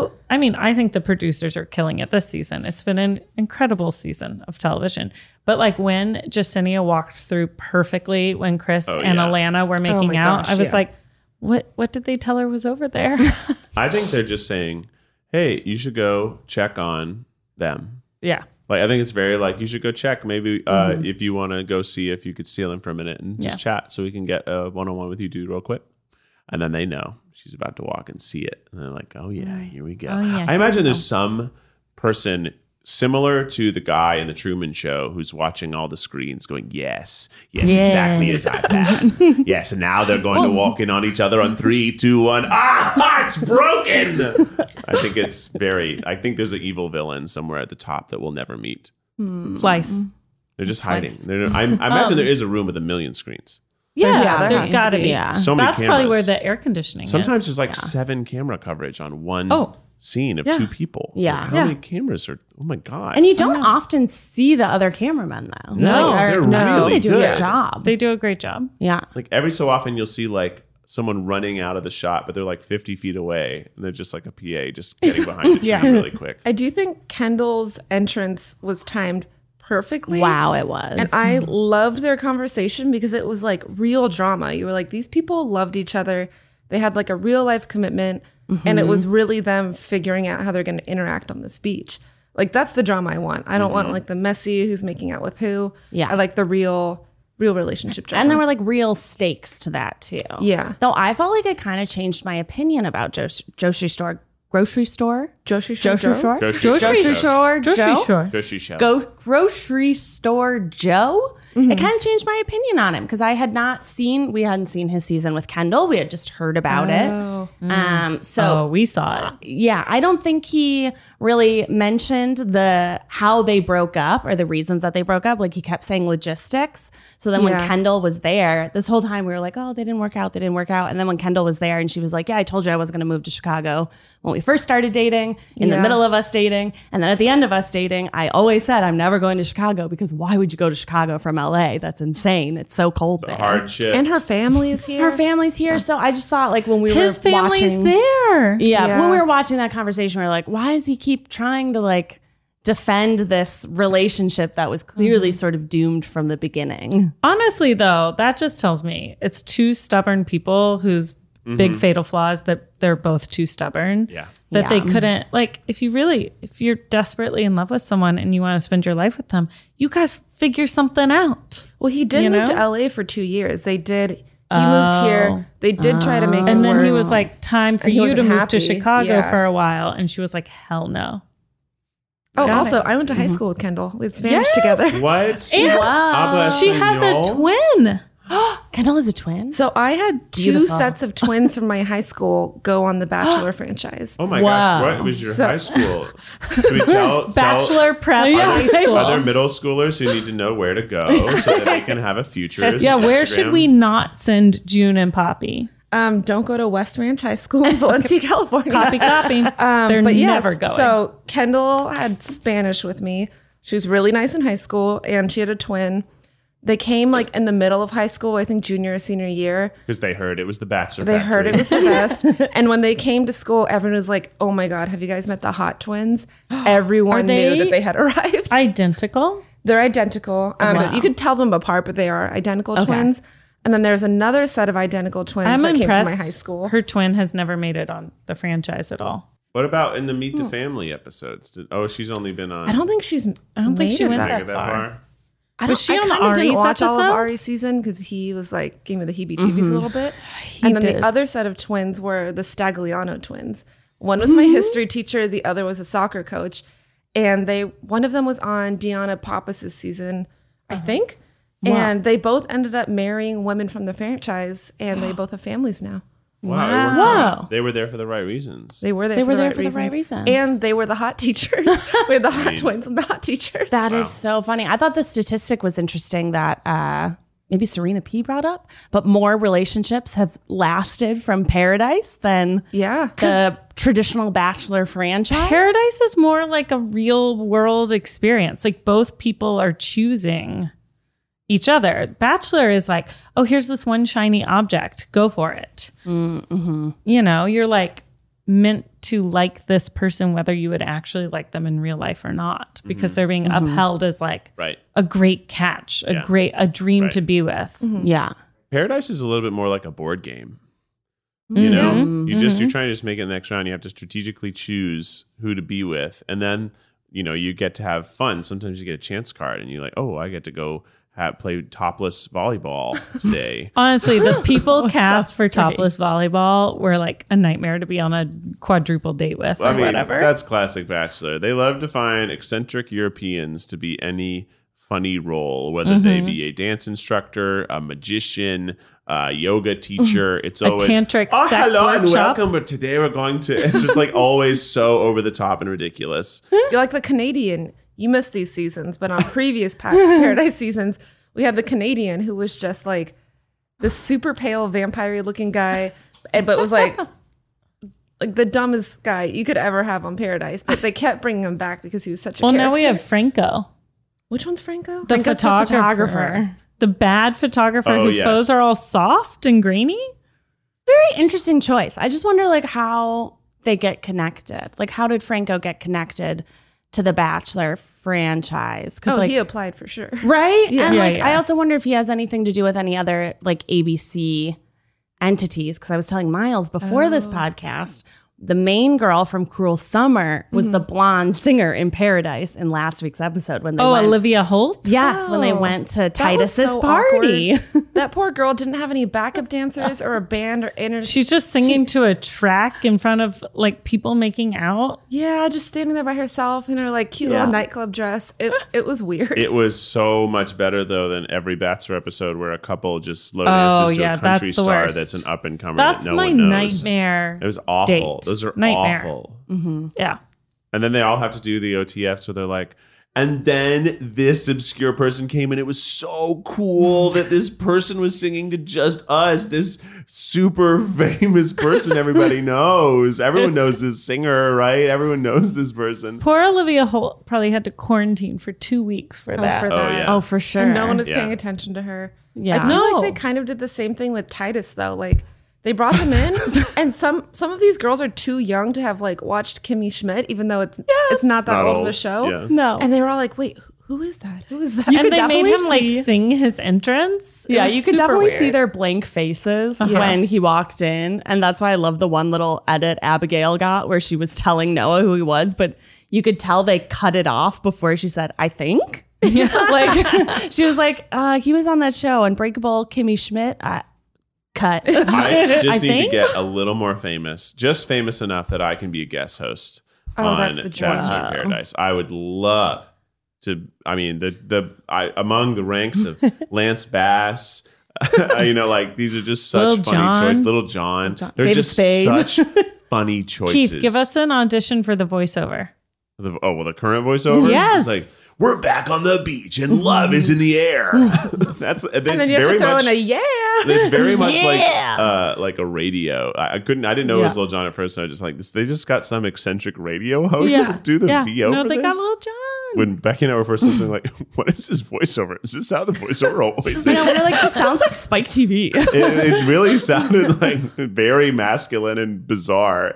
think the producers are killing it this season. It's been an incredible season of television. But like when Jacinia walked through perfectly when Chris and yeah. Alana were making my out, gosh, I was yeah. like, what did they tell her was over there? I think they're just saying, hey, you should go check on them. Yeah. Like, I think it's very like, you should go check. Maybe if you want to go see if you could steal him for a minute and just chat so we can get a one-on-one with you two real quick. And then they know she's about to walk and see it. And they're like, oh, yeah, here we go. Oh, yeah, I imagine there's some person similar to the guy in the Truman Show who's watching all the screens going, yes, exactly as I've had. Yes, and now they're going to walk in on each other on 3, 2, 1. Ah, it's broken. I think there's an evil villain somewhere at the top that we'll never meet. Fleiss. They're just hiding. I imagine there is a room with 1 million screens. Yeah, there there's has got to to be. be. Yeah. So many That's probably cameras. where the air conditioning Sometimes is. there's like 7 camera coverage on one scene of Yeah. 2 people. Yeah. Like, how many cameras are? Oh my god! And you don't often see the other cameramen though. No, Like, they're I think really they do a good. good job. They do a great job. Yeah. like every so often you'll see like someone running out of the shot, but they're like 50 feet away, and they're just like a PA just getting behind the tree really quick. I do think Kendall's entrance was timed perfectly. Wow, it was. And I loved their conversation because it was like real drama. You were like, these people loved each other. They had like a real life commitment. And it was really them figuring out how they're going to interact on this beach. Like, that's the drama I want. I don't want like the messy who's making out with who. Yeah. I like the real relationship drama. And there were like real stakes to that too. Yeah. Though I felt like I kind of changed my opinion about grocery store. Grocery store? Grocery Grocery store? Grocery Grocery store. store Grocery Joe? store. Grocery show. Grocery store Joe? It kind of changed my opinion on him because we hadn't seen his season with Kendall. We had just heard about it. So We saw it. yeah, I don't think he really mentioned how they broke up or the reasons that they broke up. Like he kept saying logistics. So then when Yeah. Kendall was there, this whole time we were like, oh, they didn't work out. And then when Kendall was there and she was like, yeah, I told you I wasn't going to move to Chicago when we first started dating, in the Yeah. middle of us dating, and then at the end of us dating, I always said I'm never going to Chicago because why would you go to Chicago from LA? That's insane. It's so cold there. Hard shift. And her family is here. Her family's here. So I just thought like when we His were family's watching, there. yeah, when we Yeah. were watching that conversation, we were like, why does he keep trying to like defend this relationship that was clearly sort of doomed from the beginning? Honestly, though, that just tells me it's 2 stubborn people whose big fatal flaw is that they're both too stubborn. Yeah. That they couldn't, like, if you're desperately in love with someone and you want to spend your life with them, you guys figure something out. Well, he did You move know? to LA for 2 years. He moved here. They did try to make it And then work. he was like, time for And he you to wasn't move happy. to Chicago Yeah. for a while. And she was like, hell no. Oh, Got also, it. I went to high school with Kendall. We had Spanish Yes. together. What? And Habla she has a Español? twin. Kendall is a twin. So I had two Beautiful. sets of twins from my high school go on the Bachelor franchise. Oh my Wow. gosh! What was your high school? Can we tell? Bachelor prep high school. Are there middle schoolers who need to know where to go so that they can have a future? Yeah, where should we not send June and Poppy? Don't go to West Ranch High School in Valencia, California. Copy. They're But yes, never going. So Kendall had Spanish with me. She was really nice in high school, and she had a twin. They came like in the middle of high school, I think junior or senior year. Because they heard it was the Bachelor. They Factory. heard it was the best. And when they came to school, everyone was like, oh my God, have you guys met the hot twins? Everyone Are they knew that they had arrived. Identical? They're identical. Wow. You could tell them apart, but they are identical twins. And then there's another set of identical twins I'm that impressed. came from my high school. Her twin has never made it on the franchise at all. What about in the Meet the Family episodes? She's only been on. I don't think she's. I don't think made she it went Make that it that far. far. Was she on kinda didn't Ari's watch all of episode? Ari's season because he was like gave me the heebie-jeebies a little bit. And then did. the other set of twins were the Stagliano twins. One was my history teacher, the other was a soccer coach, and one of them was on Deanna Pappas' season, I think. And they both ended up marrying women from the franchise, and they both have families now. Wow. It worked out. They were there for the right reasons. They were there, They for, were the there right for the reasons. right reasons. And they were the hot teachers. We had the hot twins and the hot teachers. That is so funny. I thought the statistic was interesting that maybe Serena P brought up, but more relationships have lasted from Paradise than the traditional Bachelor franchise. Paradise is more like a real world experience. Like both people are choosing each other. Bachelor is like, oh, here's this one shiny object. Go for it. Mm-hmm. You know, you're like meant to like this person, whether you would actually like them in real life or not, because they're being upheld as like Right. a great catch, a dream to be with. Yeah. Paradise is a little bit more like a board game. You know, you're trying to just make it the next round. You have to strategically choose who to be with, and then you get to have fun. Sometimes you get a chance card, and you're like, oh, I get to go play topless volleyball today. Honestly, the people cast for strange. topless volleyball were like a nightmare to be on a quadruple date with or whatever. That's classic Bachelor. They love to find eccentric Europeans to be any funny role, whether they be a dance instructor, a magician, a yoga teacher. It's always tantric sex hello and workship. welcome. But today we're going to. It's just like always so over the top and ridiculous. You're like the Canadian. You missed these seasons, but on previous Paradise seasons, we had the Canadian who was just like this super pale vampire looking guy, but was like the dumbest guy you could ever have on Paradise. But they kept bringing him back because he was such a Well, character. now we have Franco, Which one's Franco? the Franco's the photographer. The bad photographer Oh, whose yes. photos are all soft and grainy. Very interesting choice. I just wonder like how they get connected. Like how did Franco get connected to the Bachelor franchise? Oh, like, he applied for sure. right? Yeah. And Yeah, like yeah. I also wonder if he has anything to do with any other like ABC entities. Because I was telling Miles before this podcast, the main girl from Cruel Summer was the blonde singer in Paradise in last week's episode when they went. Olivia Holt. Yes, when they Oh, went to That was Titus's so party. awkward. That poor girl didn't have any backup dancers or a band or energy. She's just singing to a track in front of like people making out. Yeah, just standing there by herself in her like cute little nightclub dress. It was weird. It was so much better though than every Bachelor episode where a couple just slow Oh, dances to yeah, a country that's the star worst. that's an up and comer. That's that no my one knows. nightmare. It was awful. date. Those are Nightmare. awful. Yeah. And then they all have to do the OTFs where they're like, and then this obscure person came and it was so cool that this person was singing to just us, this super famous person everybody knows. Everyone knows this singer, right? Everyone knows this person. Poor Olivia Holt probably had to quarantine for 2 weeks for that. for that. yeah. Oh, for sure. And no one was Yeah. paying attention to her. Yeah. I feel No. like they kind of did the same thing with Titus though. Like they brought him in, and some of these girls are too young to have like watched Kimmy Schmidt, even though it's not that Not old of old. a show. Yeah. No. And they were all like, "Wait, who is that? Who is that? You and could they made definitely him like see- sing his entrance. It Yeah, was you could super definitely see weird. their blank faces when he walked in. And that's why I love the one little edit Abigail got where she was telling Noah who he was, but you could tell they cut it off before she said, I think. Like she was like, he was on that show, Unbreakable Kimmy Schmidt. Cut. I just need to think- get a little more famous, just famous enough that I can be a guest host on that's the dream. Bachelor in Paradise. I would love to. I mean, among the ranks of Lance Bass, like these are just such Little funny John. choices. Little John, they're David just Spade. such funny choices. Keith, give us an audition for the voiceover. the current voiceover. Yes. It's like, we're back on the beach and love is in the air. That's And then you have to throw in a yeah. It's very much Yeah. like a radio. I didn't know it was Lil Jon at first. So I was just like, they just got some eccentric radio host to do the VO No, for they this. got Lil Jon. When Becky and I were first listening, like, what is this voiceover? Is this how the voiceover always is? You know, we're like, this sounds like Spike TV. It really sounded like very masculine and bizarre.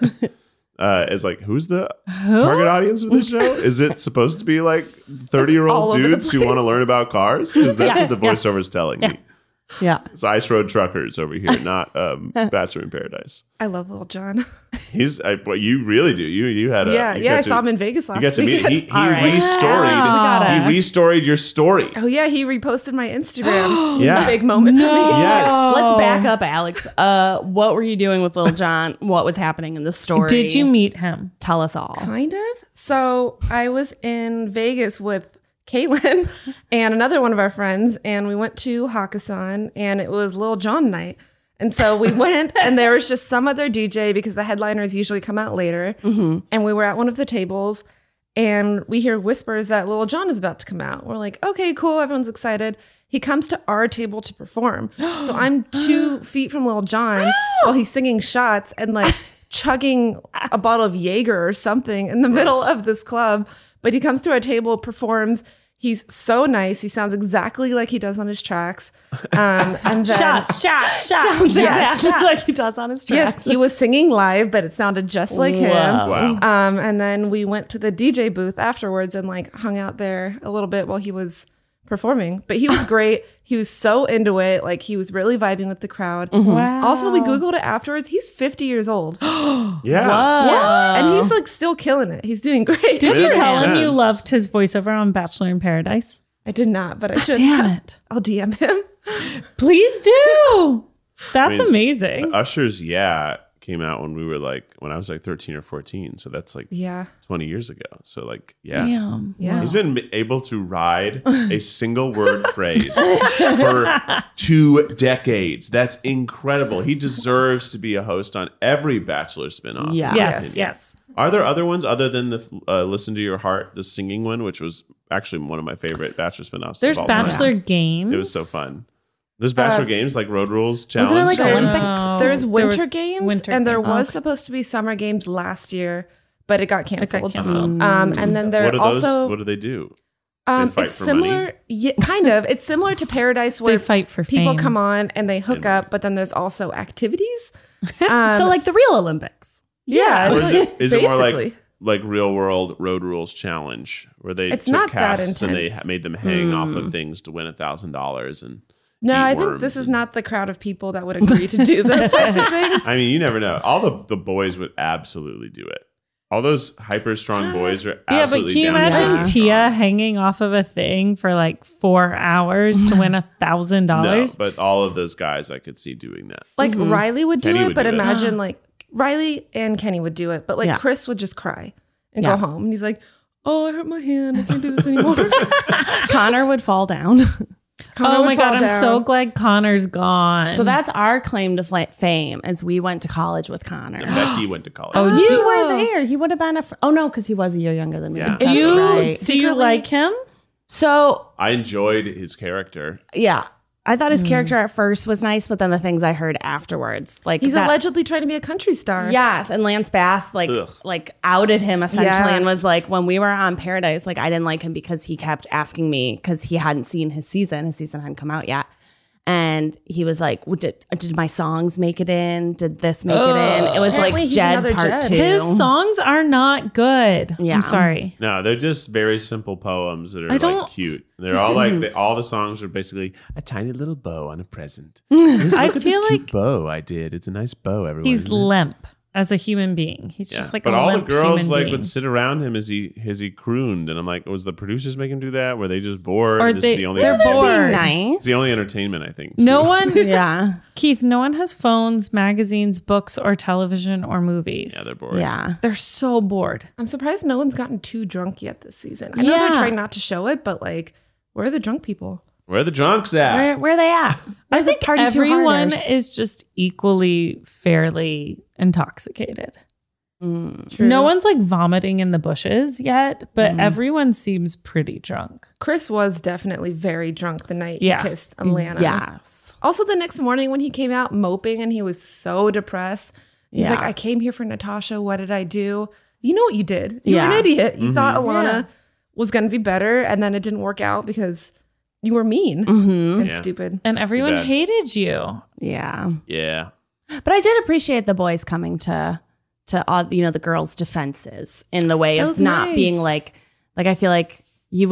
It's like, who's the target audience for this show? Is it supposed to be like 30-year-old all over the dudes who want to learn about cars? Because that's what the Yeah. voiceover's telling me. Yeah. It's Ice Road Truckers over here, not Bachelor in Paradise. I love Lil Jon. What you really do. You had a I saw him in Vegas You last got to meet. weekend. He right. restoried. Alex, we gotta- He restoried your story. Oh yeah, he reposted my Instagram. Yeah. It's a big moment for me. Yes. Let's back up, Alex. What were you doing with Little John? What was happening in the story? Did you meet him? tell us all? Kind of. So I was in Vegas with Caitlin and another one of our friends, and we went to Hakkasan, and it was Lil Jon night. And so we went, and there was just some other DJ because the headliners usually come out later. And we were at one of the tables, and we hear whispers that Lil Jon is about to come out. We're like, okay, cool. Everyone's excited. He comes to our table to perform. So I'm 2 feet from Lil Jon while he's singing shots and like chugging a bottle of Jaeger or something in the middle of this club. But he comes to our table, performs. He's so nice. He sounds exactly like he does on his tracks. And then Sounds exactly like he does on his tracks. yes, he was singing live, but it sounded just like him. Wow. And then we went to the DJ booth afterwards and like hung out there a little bit while he was performing. But he was great. He was so into it. Like he was really vibing with the crowd. Wow. Also, we Googled it afterwards. He's 50 years old. Yeah. Yeah. And he's like still killing it. He's doing great. Did you Makes tell him you sense. loved his voiceover on Bachelor in Paradise? I did not, but I should. Damn it. I'll DM him. Please do. That's I mean, amazing. Usher's came out when I was like 13 or 14. So that's like Yeah. 20 years ago. So like, yeah. Damn. Yeah. He's been able to ride a single word phrase for 2 decades. That's incredible. He deserves to be a host on every Bachelor spinoff. Yeah. Yes, yes. Are there other ones other than the Listen to Your Heart, the singing one, which was actually one of my favorite Bachelor spinoffs? There's of all time? Bachelor Games. It was so fun. There's Bachelor games like Road Rules Challenge. Wasn't it like There's, Olympics? there's winter was games, winter and there games. was supposed to be summer games last year, but it got It canceled. got canceled. And then there What are those? also What do they do? They fight it's for similar, money? yeah, kind of. It's similar to Paradise where They fight for people fame. come on and they hook up, but then there's also activities. So like the real Olympics. Yeah, Or it's is like, it more basically. like Real World Road Rules Challenge, where they It's took not that casts and they intense. made them hang off of things to win $1,000 and No, eat I think worms this is and- not the crowd of people that would agree to do those types of things. I mean, you never know. All the boys would absolutely do it. All those hyper strong boys are Yeah, but absolutely can you down to imagine be Tia strong. hanging off of a thing for like 4 hours to win No, $1,000? but all of those guys I could see doing that. Like Riley would do Kenny it, would but do it. imagine like Riley and Kenny would do it, but like Yeah. Chris would just cry and Yeah. go home. And he's like, "Oh, I hurt my hand. I can't do this anymore." Connor would fall down. Connor Oh would my fall God, I'm so down. glad Connor's gone. So that's our claim to fame, as we went to college with Connor. Becky went to college. Oh, You do, were there. He would have been oh no, because he was a year younger than me. Yeah. That's do you, right. do you like him? So I enjoyed his character. yeah, I thought his character at first was nice, but then the things I heard afterwards, like He's that- allegedly trying to be a country star. Yes, and Lance Bass like outed him essentially Yeah. and was like, when we were on Paradise, like I didn't like him because he kept asking me because he hadn't seen his season. His season hadn't come out yet. And he was like, did my songs make it in? Did this make it in? It was Apparently like he's Jed another part Jed. 2. His songs are not good. Yeah. I'm sorry. No, they're just very simple poems that I are don't- like cute. They're all like all the songs are basically a tiny little bow on a present. Look I at this feel cute like bow I did. It's a nice bow. Everyone. he's isn't it? limp as a human being. He's just like but a all the limp girls human like being. would sit around him as he crooned, and I'm like, was the producers making him do that? Were they just bored? Or And this is they- the only they're entertainment- bored. Nice. It's the only entertainment, I think. No too. one, Yeah. Keith, no one has phones, magazines, books, or television or movies. Yeah, they're bored. Yeah. They're so bored. I'm surprised no one's gotten too drunk yet this season. I know they're Yeah. trying not to show it, but like, where are the drunk people? Where are the drunks at? Where are they at? I think everyone two-hearters? is just equally fairly intoxicated. True. No one's like vomiting in the bushes yet, but everyone seems pretty drunk. Chris was definitely very drunk the night Yeah. he kissed Alana. Yes. Also, the next morning when he came out moping and he was so depressed, he's Yeah. like, I came here for Natasha. What did I do? You know what you did. You were Yeah. an idiot. You thought Alana Yeah. was going to be better, and then it didn't work out because you were mean and Yeah. stupid. And everyone bad. hated you. Yeah. Yeah. But I did appreciate the boys coming to all, the girls' defenses in the way That of was not nice. being like I feel like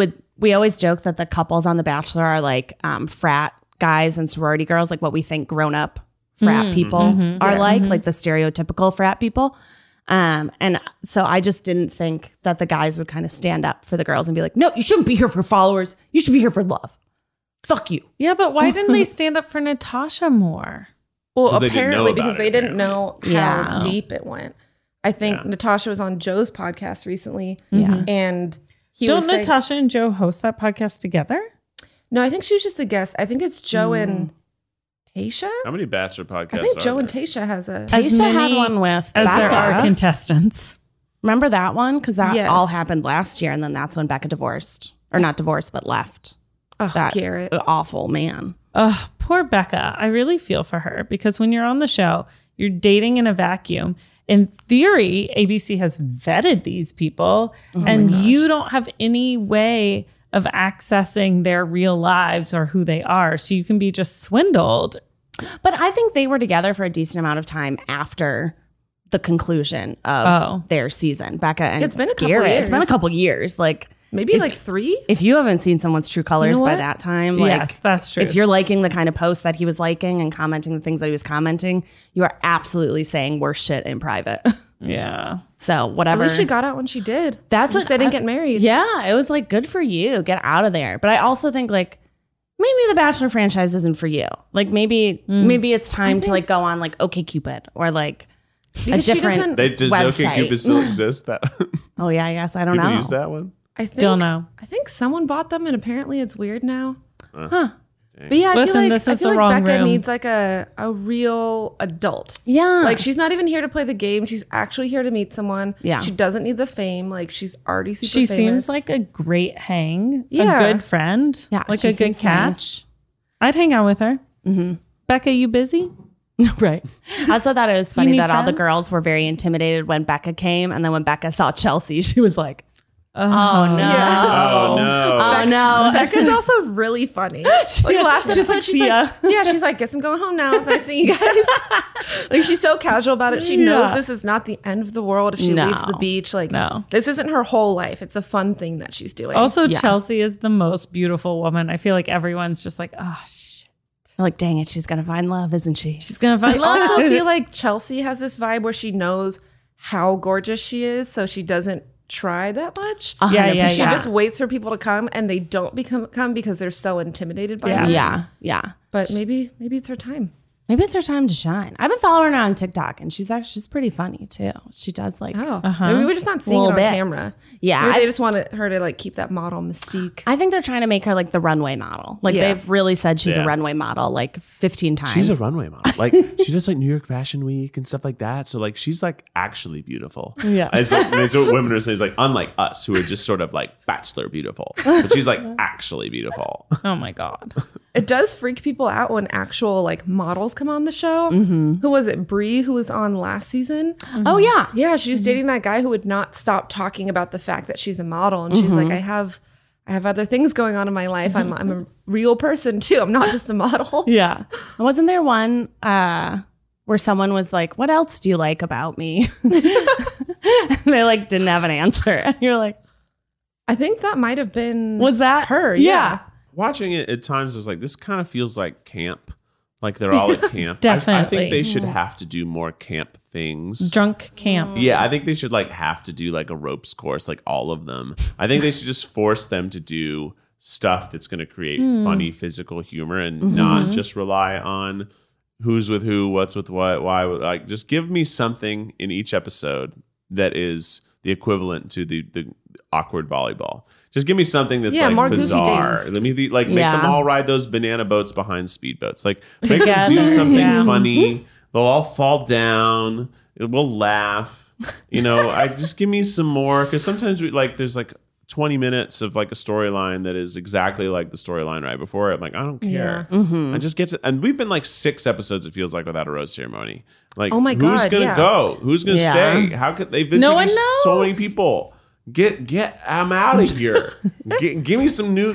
we always joke that the couples on The Bachelor are like frat guys and sorority girls, like what we think grown up frat people are like the stereotypical frat people. And so I just didn't think that the guys would kind of stand up for the girls and be like, no, you shouldn't be here for followers. You should be here for love. Fuck you. Yeah, but why didn't they stand up for Natasha more? Well, 'Cause they didn't know apparently, about because it, they didn't know how Yeah. deep it went. I think Natasha was on Joe's podcast recently, Yeah. and he Don't was saying, Natasha and Joe host that podcast together? no, I think she was just a guest. I think it's Joe and Tasha. How many Bachelor podcasts? I think are Joe and there? Tasha has a. Tasha had many one with As there are Becca. contestants. Remember that one? Because that Yes. all happened last year, and then that's when Becca divorced. Or not divorced, but left. Oh, That Garrett. awful man. Oh, poor Becca. I really feel for her because when you're on the show, you're dating in a vacuum. In theory, ABC has vetted these people, and you don't have any way of accessing their real lives or who they are. So you can be just swindled. But I think they were together for a decent amount of time after the conclusion of their season. Becca and It's been a couple Garrett. It's been a years. couple years. Like Maybe like 3. if you haven't seen someone's true colors You know by what? that time, like Yes, that's true. if you're liking the kind of posts that he was liking and commenting the things that he was commenting, you are absolutely saying worse shit in private. Yeah. So At whatever. least she got out when she did. That's At least what they didn't I- get married. Yeah, it was like good for you. Get out of there. But I also think like maybe the Bachelor franchise isn't for you. Like maybe it's time to like go on like OkCupid or like Because she doesn't- Does website. OkCupid still exist? That Oh yeah, I guess I don't people know. use that one. I think, Don't know. I think someone bought them, and apparently it's weird now. But yeah, I Listen, feel like, this is I feel the like wrong Becca room. needs like a real adult. Yeah, Like she's not even here to play the game. She's actually here to meet someone. Yeah. She doesn't need the fame. Like she's already super She famous. seems like a great hang, Yeah. a good friend, yeah, like she a good seems catch. nice. I'd hang out with her. Becca, you busy? Right. I also thought it was funny need that all the friends? girls were very intimidated when Becca came, and then when Becca saw Chelsea, she was like, "Oh no, Oh no! oh no." Becca's also really funny. Like last She's episode, like, she's "See ya." like, yeah, she's like, guess I'm going home now. It's nice seeing you guys. Like she's so casual about it. She knows this is not the end of the world if she No. leaves the beach. Like No. this isn't her whole life. It's a fun thing that she's doing. Also, Yeah. Chelsea is the most beautiful woman. I feel like everyone's just like, oh, shit. Like, dang it, she's gonna find love, isn't she? She's going to I find love. also feel like Chelsea has this vibe where she knows how gorgeous she is, so she doesn't try that much. Yeah. She just waits for people to come, and they don't come because they're so intimidated by her. Yeah. But maybe it's her time. Maybe it's her time to shine. I've been following her on TikTok, and she's pretty funny too. She does like Maybe we're just not seeing it little on bits. camera. Yeah, Maybe I- they just wanted her to like keep that model mystique. I think they're trying to make her like the runway model. Like Yeah. they've really said she's a Yeah. runway model like 15 times. She's a runway model. Like she does like New York Fashion Week and stuff like that. So like she's like actually beautiful. Yeah. It's what women are saying. Is like unlike us who are just sort of like bachelor beautiful, but she's like actually beautiful. Oh, my God. It does freak people out when actual like models come on the show. Who was it? Brie, who was on last season. Oh yeah. Yeah, she was dating that guy who would not stop talking about the fact that she's a model, and she's like, I have I have other things going on in my life. I'm a real person too. I'm not just a model. Yeah. And wasn't there one where someone was like, what else do you like about me? And they like didn't have an answer. And you're like, I think that might have been was that her? Yeah. Watching it at times, I was like, this kind of feels like camp. Like they're all at camp. Definitely. I think they should have to do more camp things. Drunk camp. Yeah, I think they should like have to do like a ropes course, like all of them. I think they should just force them to do stuff that's going to create funny physical humor and not just rely on who's with who, what's with what, why. Like, just give me something in each episode that is the equivalent to the awkward volleyball. Just give me something that's like more goofy bizarre. dates. Let me make them all ride those banana boats behind speedboats. Like make them Together. do something Yeah. funny. They'll all fall down. We'll laugh. I just give me some more, because sometimes there's like 20 minutes of like a storyline that is exactly like the storyline right before it. I'm like, I don't care. I just get to, and we've been like 6 episodes, it feels like, without a rose ceremony. Like, Oh my who's God, gonna yeah. go? Who's gonna Yeah. stay? How could they've No one introduced so many knows. people? Get I'm out of here. Give me some new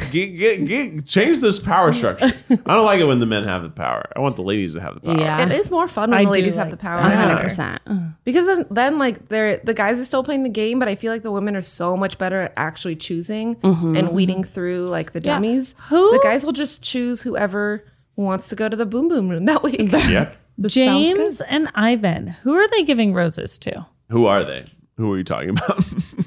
change this power structure. I don't like it when the men have the power. I want the ladies to have the power. Yeah. It is more fun when I the do ladies have like the power. that. 100%. Because then like the guys are still playing the game, but I feel like the women are so much better at actually choosing and weeding through like the dummies. Who- The guys will just choose whoever wants to go to the boom boom room that week. Yep. James and Ivan. Who are they giving roses to? Who are they? Who are you talking about?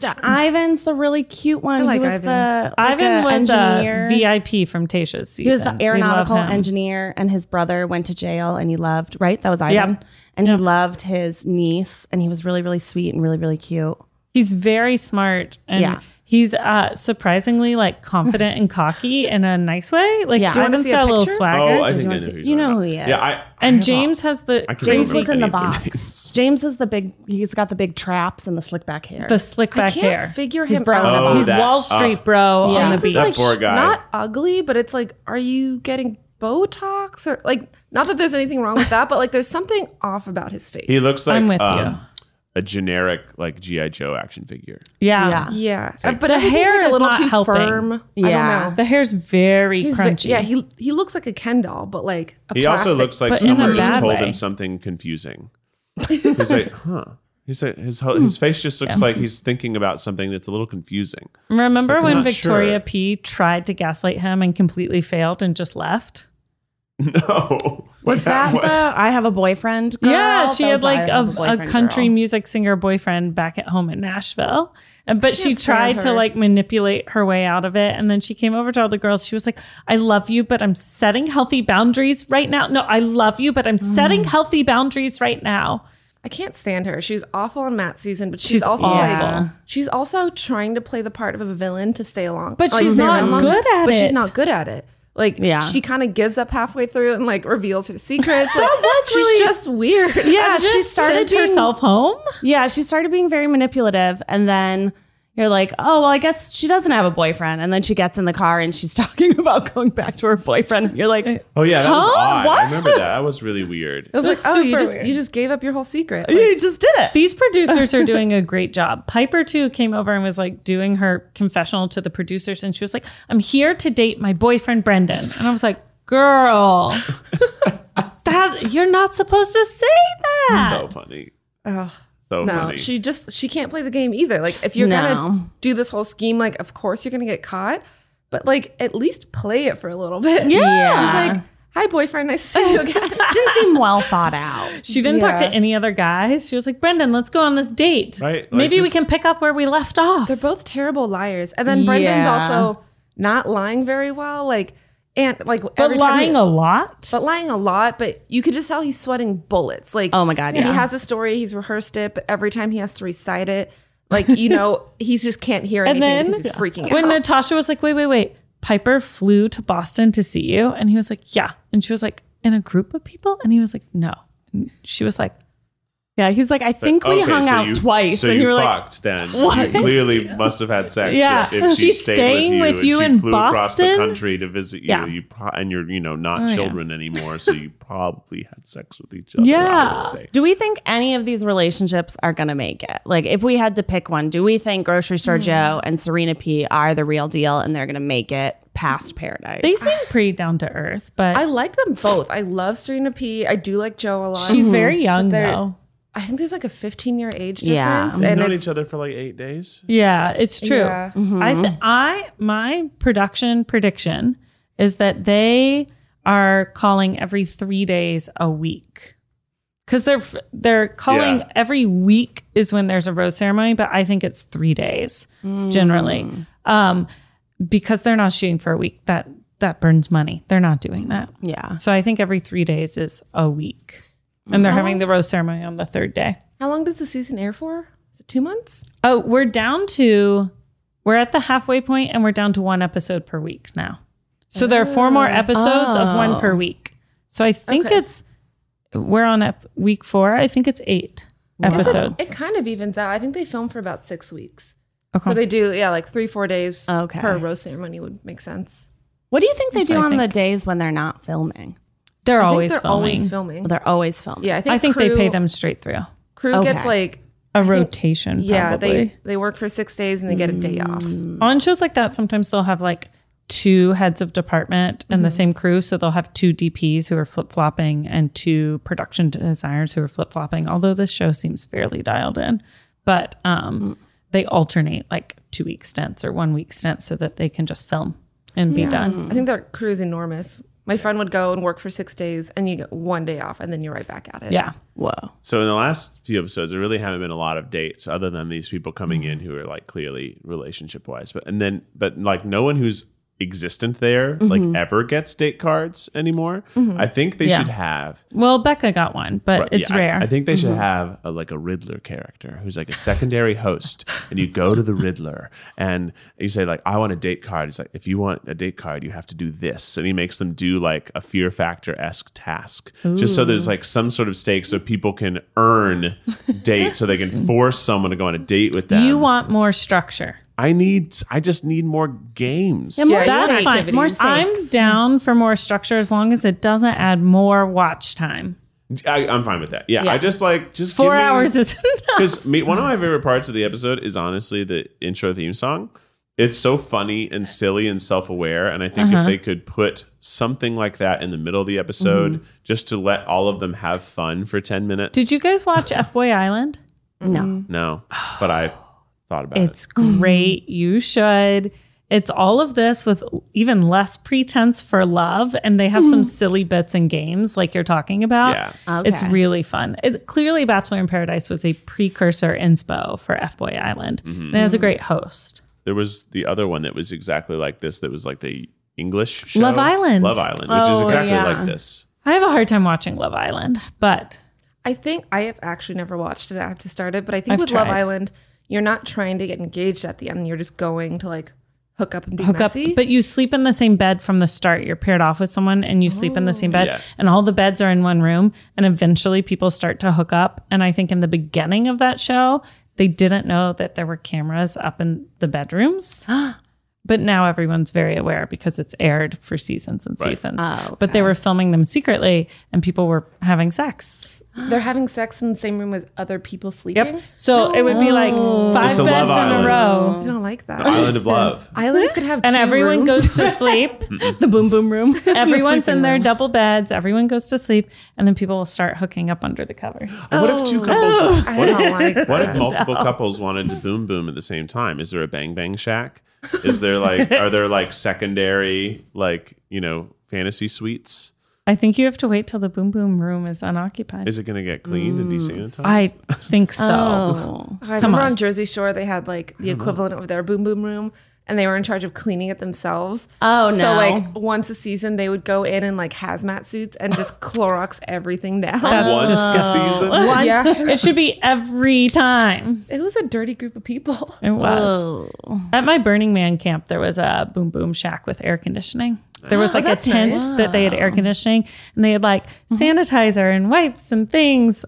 Ivan's the really cute one. like he was Ivan. Ivan was engineer. a VIP from Tasha's season. He was the We love aeronautical him. engineer, and his brother went to jail, and he loved, right? That was Ivan. Yep. And he loved his niece, and he was really, really sweet and really, really cute. He's very smart, and Yeah. he's surprisingly like confident and cocky in a nice way. Like Yeah. Jordan's see a got a little picture? swagger. Oh, I think you I wanna know see- who you you're know talking who about. he is. Yeah, I and have James has the I can't James remember was in the any of their box. names. James is the big, he's got the big traps and the slick back hair. slick I back can't hair. figure He's him brown in the out. box. He's that- Wall Street bro on the James beach. is That like poor guy. not ugly, but it's like, are you getting Botox or like? Not that there's anything wrong with that, but like there's something off about his face. He looks like I'm with you. a generic like G.I. Joe action figure. Yeah. Yeah, but The everything's hair like a is little not too helping. firm. I Yeah. don't know. The hair's very He's crunchy. yeah, he looks like a Ken doll, but like a He also plastic- looks like But in a someone just bad told way. him something confusing. He's like, huh. He's like, his face just looks like he's thinking about something that's a little confusing. Remember Like, I'm when not Victoria sure. P tried to gaslight him and completely failed and just left? No. was that what? the I have a boyfriend girl? Yeah, she That had was the like I have a boyfriend country girl. music singer boyfriend back at home in Nashville. But she Can't stand tried to her. like manipulate her way out of it. And then she came over to all the girls. She was like, I love you, but I'm setting healthy boundaries right now. No, I love you, but I'm setting healthy boundaries right now. I can't stand her. She's awful on Matt's season, but she's She's also awful. like she's also trying to play the part of a villain to stay along. But like, she's stay not around long. good at but it. she's not good at it. Like Yeah. she kind of gives up halfway through and like reveals her secrets. Like, was she's really- just weird. Yeah, And she just started sent being, herself home. Yeah, she started being very manipulative, and then you're like, oh, well, I guess she doesn't have a boyfriend. And then she gets in the car and she's talking about going back to her boyfriend. And you're like, Oh yeah, that was Huh? odd. What? I remember that. That was really weird. It was That's like, oh, super weird. you just gave up your whole secret. Like, you just did it. These producers are doing a great job. Piper too came over and was like doing her confessional to the producers, and she was like, "I'm here to date my boyfriend Brendan," and I was like, "Girl, you're not supposed to say that." So funny. oh. So No, funny. she can't play the game either. Like if you're No. gonna do this whole scheme, like of course you're gonna get caught, but like at least play it for a little bit. Yeah. She's like, "Hi, boyfriend, nice to see you again." Didn't seem well thought out. She didn't talk to Yeah. any other guys. She was like, "Brendan, let's go on this date. Right, like, Maybe we just- can pick up where we left off." They're both terrible liars, and then Brendan's Yeah. also not lying very well. Like and like but every time lying a lot. but lying a lot. But you could just tell he's sweating bullets. Like Oh my God, he yeah. has a story, he's rehearsed it, but every time he has to recite it, like you know, he just can't hear And anything then because he's freaking when out. Natasha was like, wait, Piper flew to Boston to see you, and he was like, "Yeah," and she was like, "In a group of people," and he was like, "No." And she was like, Yeah, he's like, I think we hung out twice. So and you were fucked then. You clearly must have had sex. Yeah. If she She's stayed staying with you and in she flew across the Boston? country to visit you. Yeah. And you're, not children anymore. So you probably had sex with each other. I Yeah. would say. Do we think any of these relationships are going to make it? Like, if we had to pick one, do we think Grocery Store Joe and Serena P are the real deal and they're going to make it past Paradise? They seem pretty down to earth, but I like them both. I love Serena P. I do like Joe a lot. she's very young they're- though. I think there's like a 15-year age difference. Yeah. We've And known it's, each other for like 8 days. Yeah, it's true. Yeah. My production prediction is that they are calling every 3 days a week. Because they're calling every week is when there's a rose ceremony, but I think it's 3 days generally, because they're not shooting for a week. That burns money. They're not doing that. Yeah. So I think every 3 days is a week, and they're having the rose ceremony on the third day. how long does the season air for? Is it 2 months? Oh, we're at the halfway point, and we're down to 1 episode per week now. So there are 4 more episodes of 1 per week. So I think we're on week 4. I think it's 8 episodes. It kind of evens out. I think they film for about 6 weeks. Okay. So they do, like 3-4 days Okay. per rose ceremony would make sense. What do you think they do I on the think. days when they're not filming? They're I think always they're filming. always filming. They're always filming. Yeah, I think they pay them straight through. Crew gets Okay. like A rotation, yeah, probably. they work for 6 days and they get a day off. On shows like that, sometimes they'll have like 2 heads of department and the same crew. So they'll have 2 DPs who are flip-flopping and 2 production designers who are flip-flopping, although this show seems fairly dialed in. But they alternate like 2-week stints or 1-week stints so that they can just film and be done. I think their crew is enormous. My friend would go and work for 6 days and you get 1 day off and then you're right back at it. Yeah. Whoa. So in the last few episodes, there really haven't been a lot of dates other than these people coming in who are like clearly relationship wise. But like no one who's existent there like ever gets date cards anymore. I think they should have. Well, Becca got one, but it's rare. I think they should have a Riddler character who's like a secondary host, and you go to the Riddler and you say like, I want a date card. He's like, if you want a date card, you have to do this, and he makes them do like a Fear Factor-esque task, just so there's like some sort of stake, so people can earn dates, so they can force someone to go on a date with them. You want more structure. I just need more games. more That's stakes, fine. more stakes. I'm down for more structure as long as it doesn't add more watch time. I'm fine with that. Yeah. I just 4 give me- hours is enough. Because one of my favorite parts of the episode is honestly the intro theme song. It's so funny and silly and self-aware, and I think if they could put something like that in the middle of the episode, just to let all of them have fun for 10 minutes. Did you guys watch F-Boy Island? No. No, but I thought about It's great. You should. It's all of this with even less pretense for love, and they have some silly bits and games like you're talking about. Yeah. It's Okay. really fun. It's clearly Bachelor in Paradise was a precursor inspo for F-Boy Island, and it has a great host. There was the other one that was exactly like this. That was like the English show, Love Island. Love Island, which is exactly yeah. like this. I have a hard time watching Love Island, but I think I have actually never watched it. I have to start it, but I think I've with Love tried. Island, you're not trying to get engaged at the end. You're just going to like hook up and be hook messy. up. But you sleep in the same bed from the start. You're paired off with someone and you sleep in the same bed, Yeah. and all the beds are in one room. And eventually people start to hook up. And I think in the beginning of that show, they didn't know that there were cameras up in the bedrooms. But now everyone's very aware because it's aired for seasons and seasons. Oh, But they were filming them secretly and people were having sex. They're having sex in the same room with other people sleeping. Yep. So it would be like 5 It's a beds Love in a Island. row. I don't like that. Island of Love. Islands could have And two everyone rooms. goes to sleep. The boom boom room. Everyone's in their double beds. Everyone goes to sleep. And then people will start hooking up under the covers. What if two couples? I don't like What if multiple couples wanted to boom boom at the same time? Is there a bang bang shack? Is there like are there like secondary fantasy suites? I think you have to wait till the boom boom room is unoccupied. Is it going to get cleaned and desanitized? I think so. Oh. I remember on Jersey Shore, they had like the equivalent of their boom boom room, and they were in charge of cleaning it themselves. Oh, So no. like once a season, they would go in like hazmat suits and just Clorox everything down. That's Once a disgusting. season? Yeah, It should be every time. it was a dirty group of people. It was. At my Burning Man camp, there was a boom boom shack with air conditioning. There was like a tent that they had air conditioning, and they had like sanitizer and wipes and things.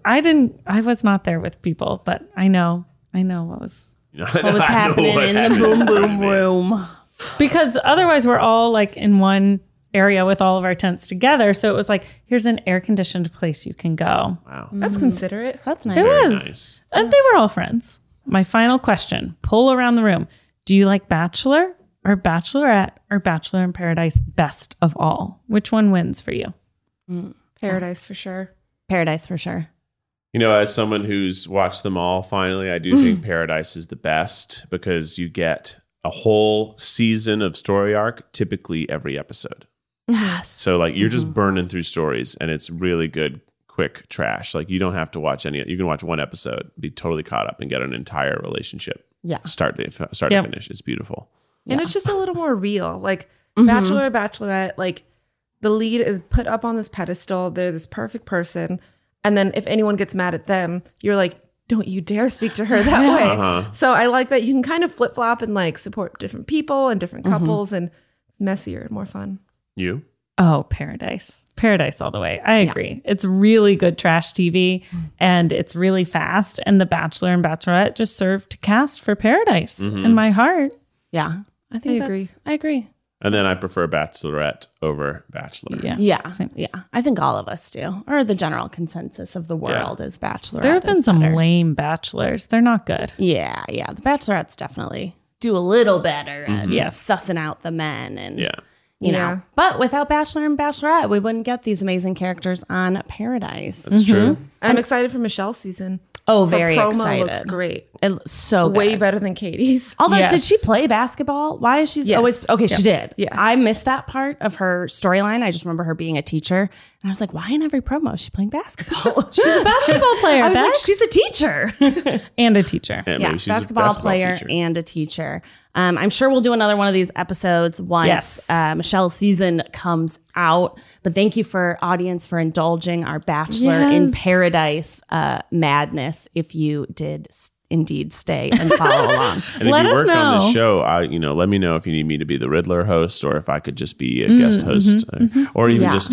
I was not there with people, but I know what was What was happening in the boom boom room? because otherwise we're all like in one area with all of our tents together. So it was like, here's an air conditioned place you can go. Wow. That's considerate. That's nice. It Very was. nice. And they were all friends. My final question, poll around the room. Do you like Bachelor or Bachelorette or Bachelor in Paradise best of all? Which one wins for you? Paradise for sure. Paradise for sure. You know, as someone who's watched them all, finally, I do think Paradise is the best because you get a whole season of story arc, typically every episode. Yes. So like you're just burning through stories and it's really good, quick trash. Like you don't have to watch you can watch one episode, be totally caught up and get an entire relationship. Yeah. Start to finish. It's beautiful. And it's just a little more real. Like Bachelor, Bachelorette, like the lead is put up on this pedestal. They're this perfect person. And then if anyone gets mad at them, you're like, don't you dare speak to her that way. So I like that you can kind of flip flop and like support different people and different couples, and it's messier and more fun. You? Oh, Paradise. Paradise all the way. I agree. It's really good trash TV and it's really fast. And The Bachelor and Bachelorette just serve to cast for Paradise in my heart. Yeah. I agree. I agree. And then I prefer Bachelorette over Bachelor. Yeah. Yeah. Same. Yeah. I think all of us do. Or the general consensus of the world is Bachelorette. There have been is some better. lame bachelors. They're not good. Yeah. Yeah. The Bachelorettes definitely do a little better at Yes. sussing out the men and Yeah. you know. Yeah. But without Bachelor and Bachelorette, we wouldn't get these amazing characters on Paradise. That's true. I'm excited for Michelle's season. Oh, Her very promo excited. looks great. It looks so Way good. better than Katie's. Although, did Yes. she play basketball? Why is she Yes. always okay? She did. Yeah. I missed that part of her storyline. I just remember her being a teacher, and I was like, why in every promo is she playing basketball? She's a basketball player. I was like, Bex. she's a teacher. and a teacher. Yeah, Yeah, maybe she's a basketball player teacher. and a teacher. I'm sure we'll do another one of these episodes once Yes. Michelle's season comes out. But thank you for audience for indulging our Bachelor in Yes. Paradise madness. If you did indeed stay and follow along. And Let if you us work on know. this show, let me know if you need me to be the Riddler host or if I could just be a guest host or even Yeah. just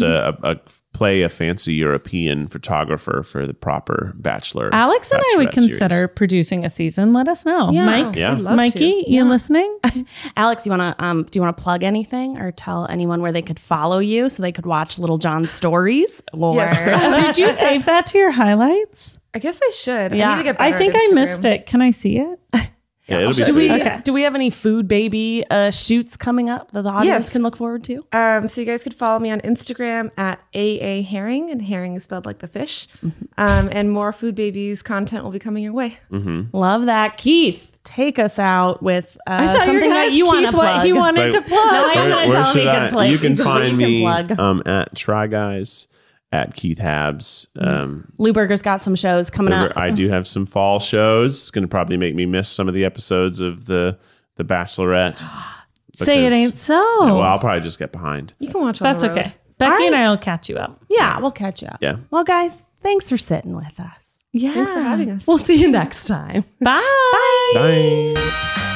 play a fancy European photographer for the proper Bachelor. Alex and I would Bachelorette series. consider producing a season. Let us know. Yeah. Mike, Yeah. I'd love Mikey, to. you listening? Alex, do you want to plug anything or tell anyone where they could follow you so they could watch Little John's stories? Or Yes. Did you save that to your highlights? I guess I should. Yeah. I need to get I better think at I Instagram. missed it. Can I see it? Yeah, it'll be do we sweet. Okay. do we have any food baby shoots coming up that the audience Yes. can look forward to? So you guys could follow me on Instagram at AA Herring, and herring is spelled like the fish. And more Food Babies content will be coming your way. Love that. Keith, take us out with thought you were something gonna that ask you want to Keith what plug. he wanted So- to plug. No, I am not telling should he can play. You can You find can me plug. at Try Guys, at Keith Habs. Lou Burger's got some shows coming up. I do have some fall shows. It's going to probably make me miss some of the episodes of the Bachelorette. Say it because- ain't so. Well, I'll probably just get behind. You can watch on That's the road. okay. Becky and I will catch you up. Yeah, we'll catch you up. Yeah. Well, guys, thanks for sitting with us. Yeah. Thanks for having us. We'll see you next time. Bye. Bye.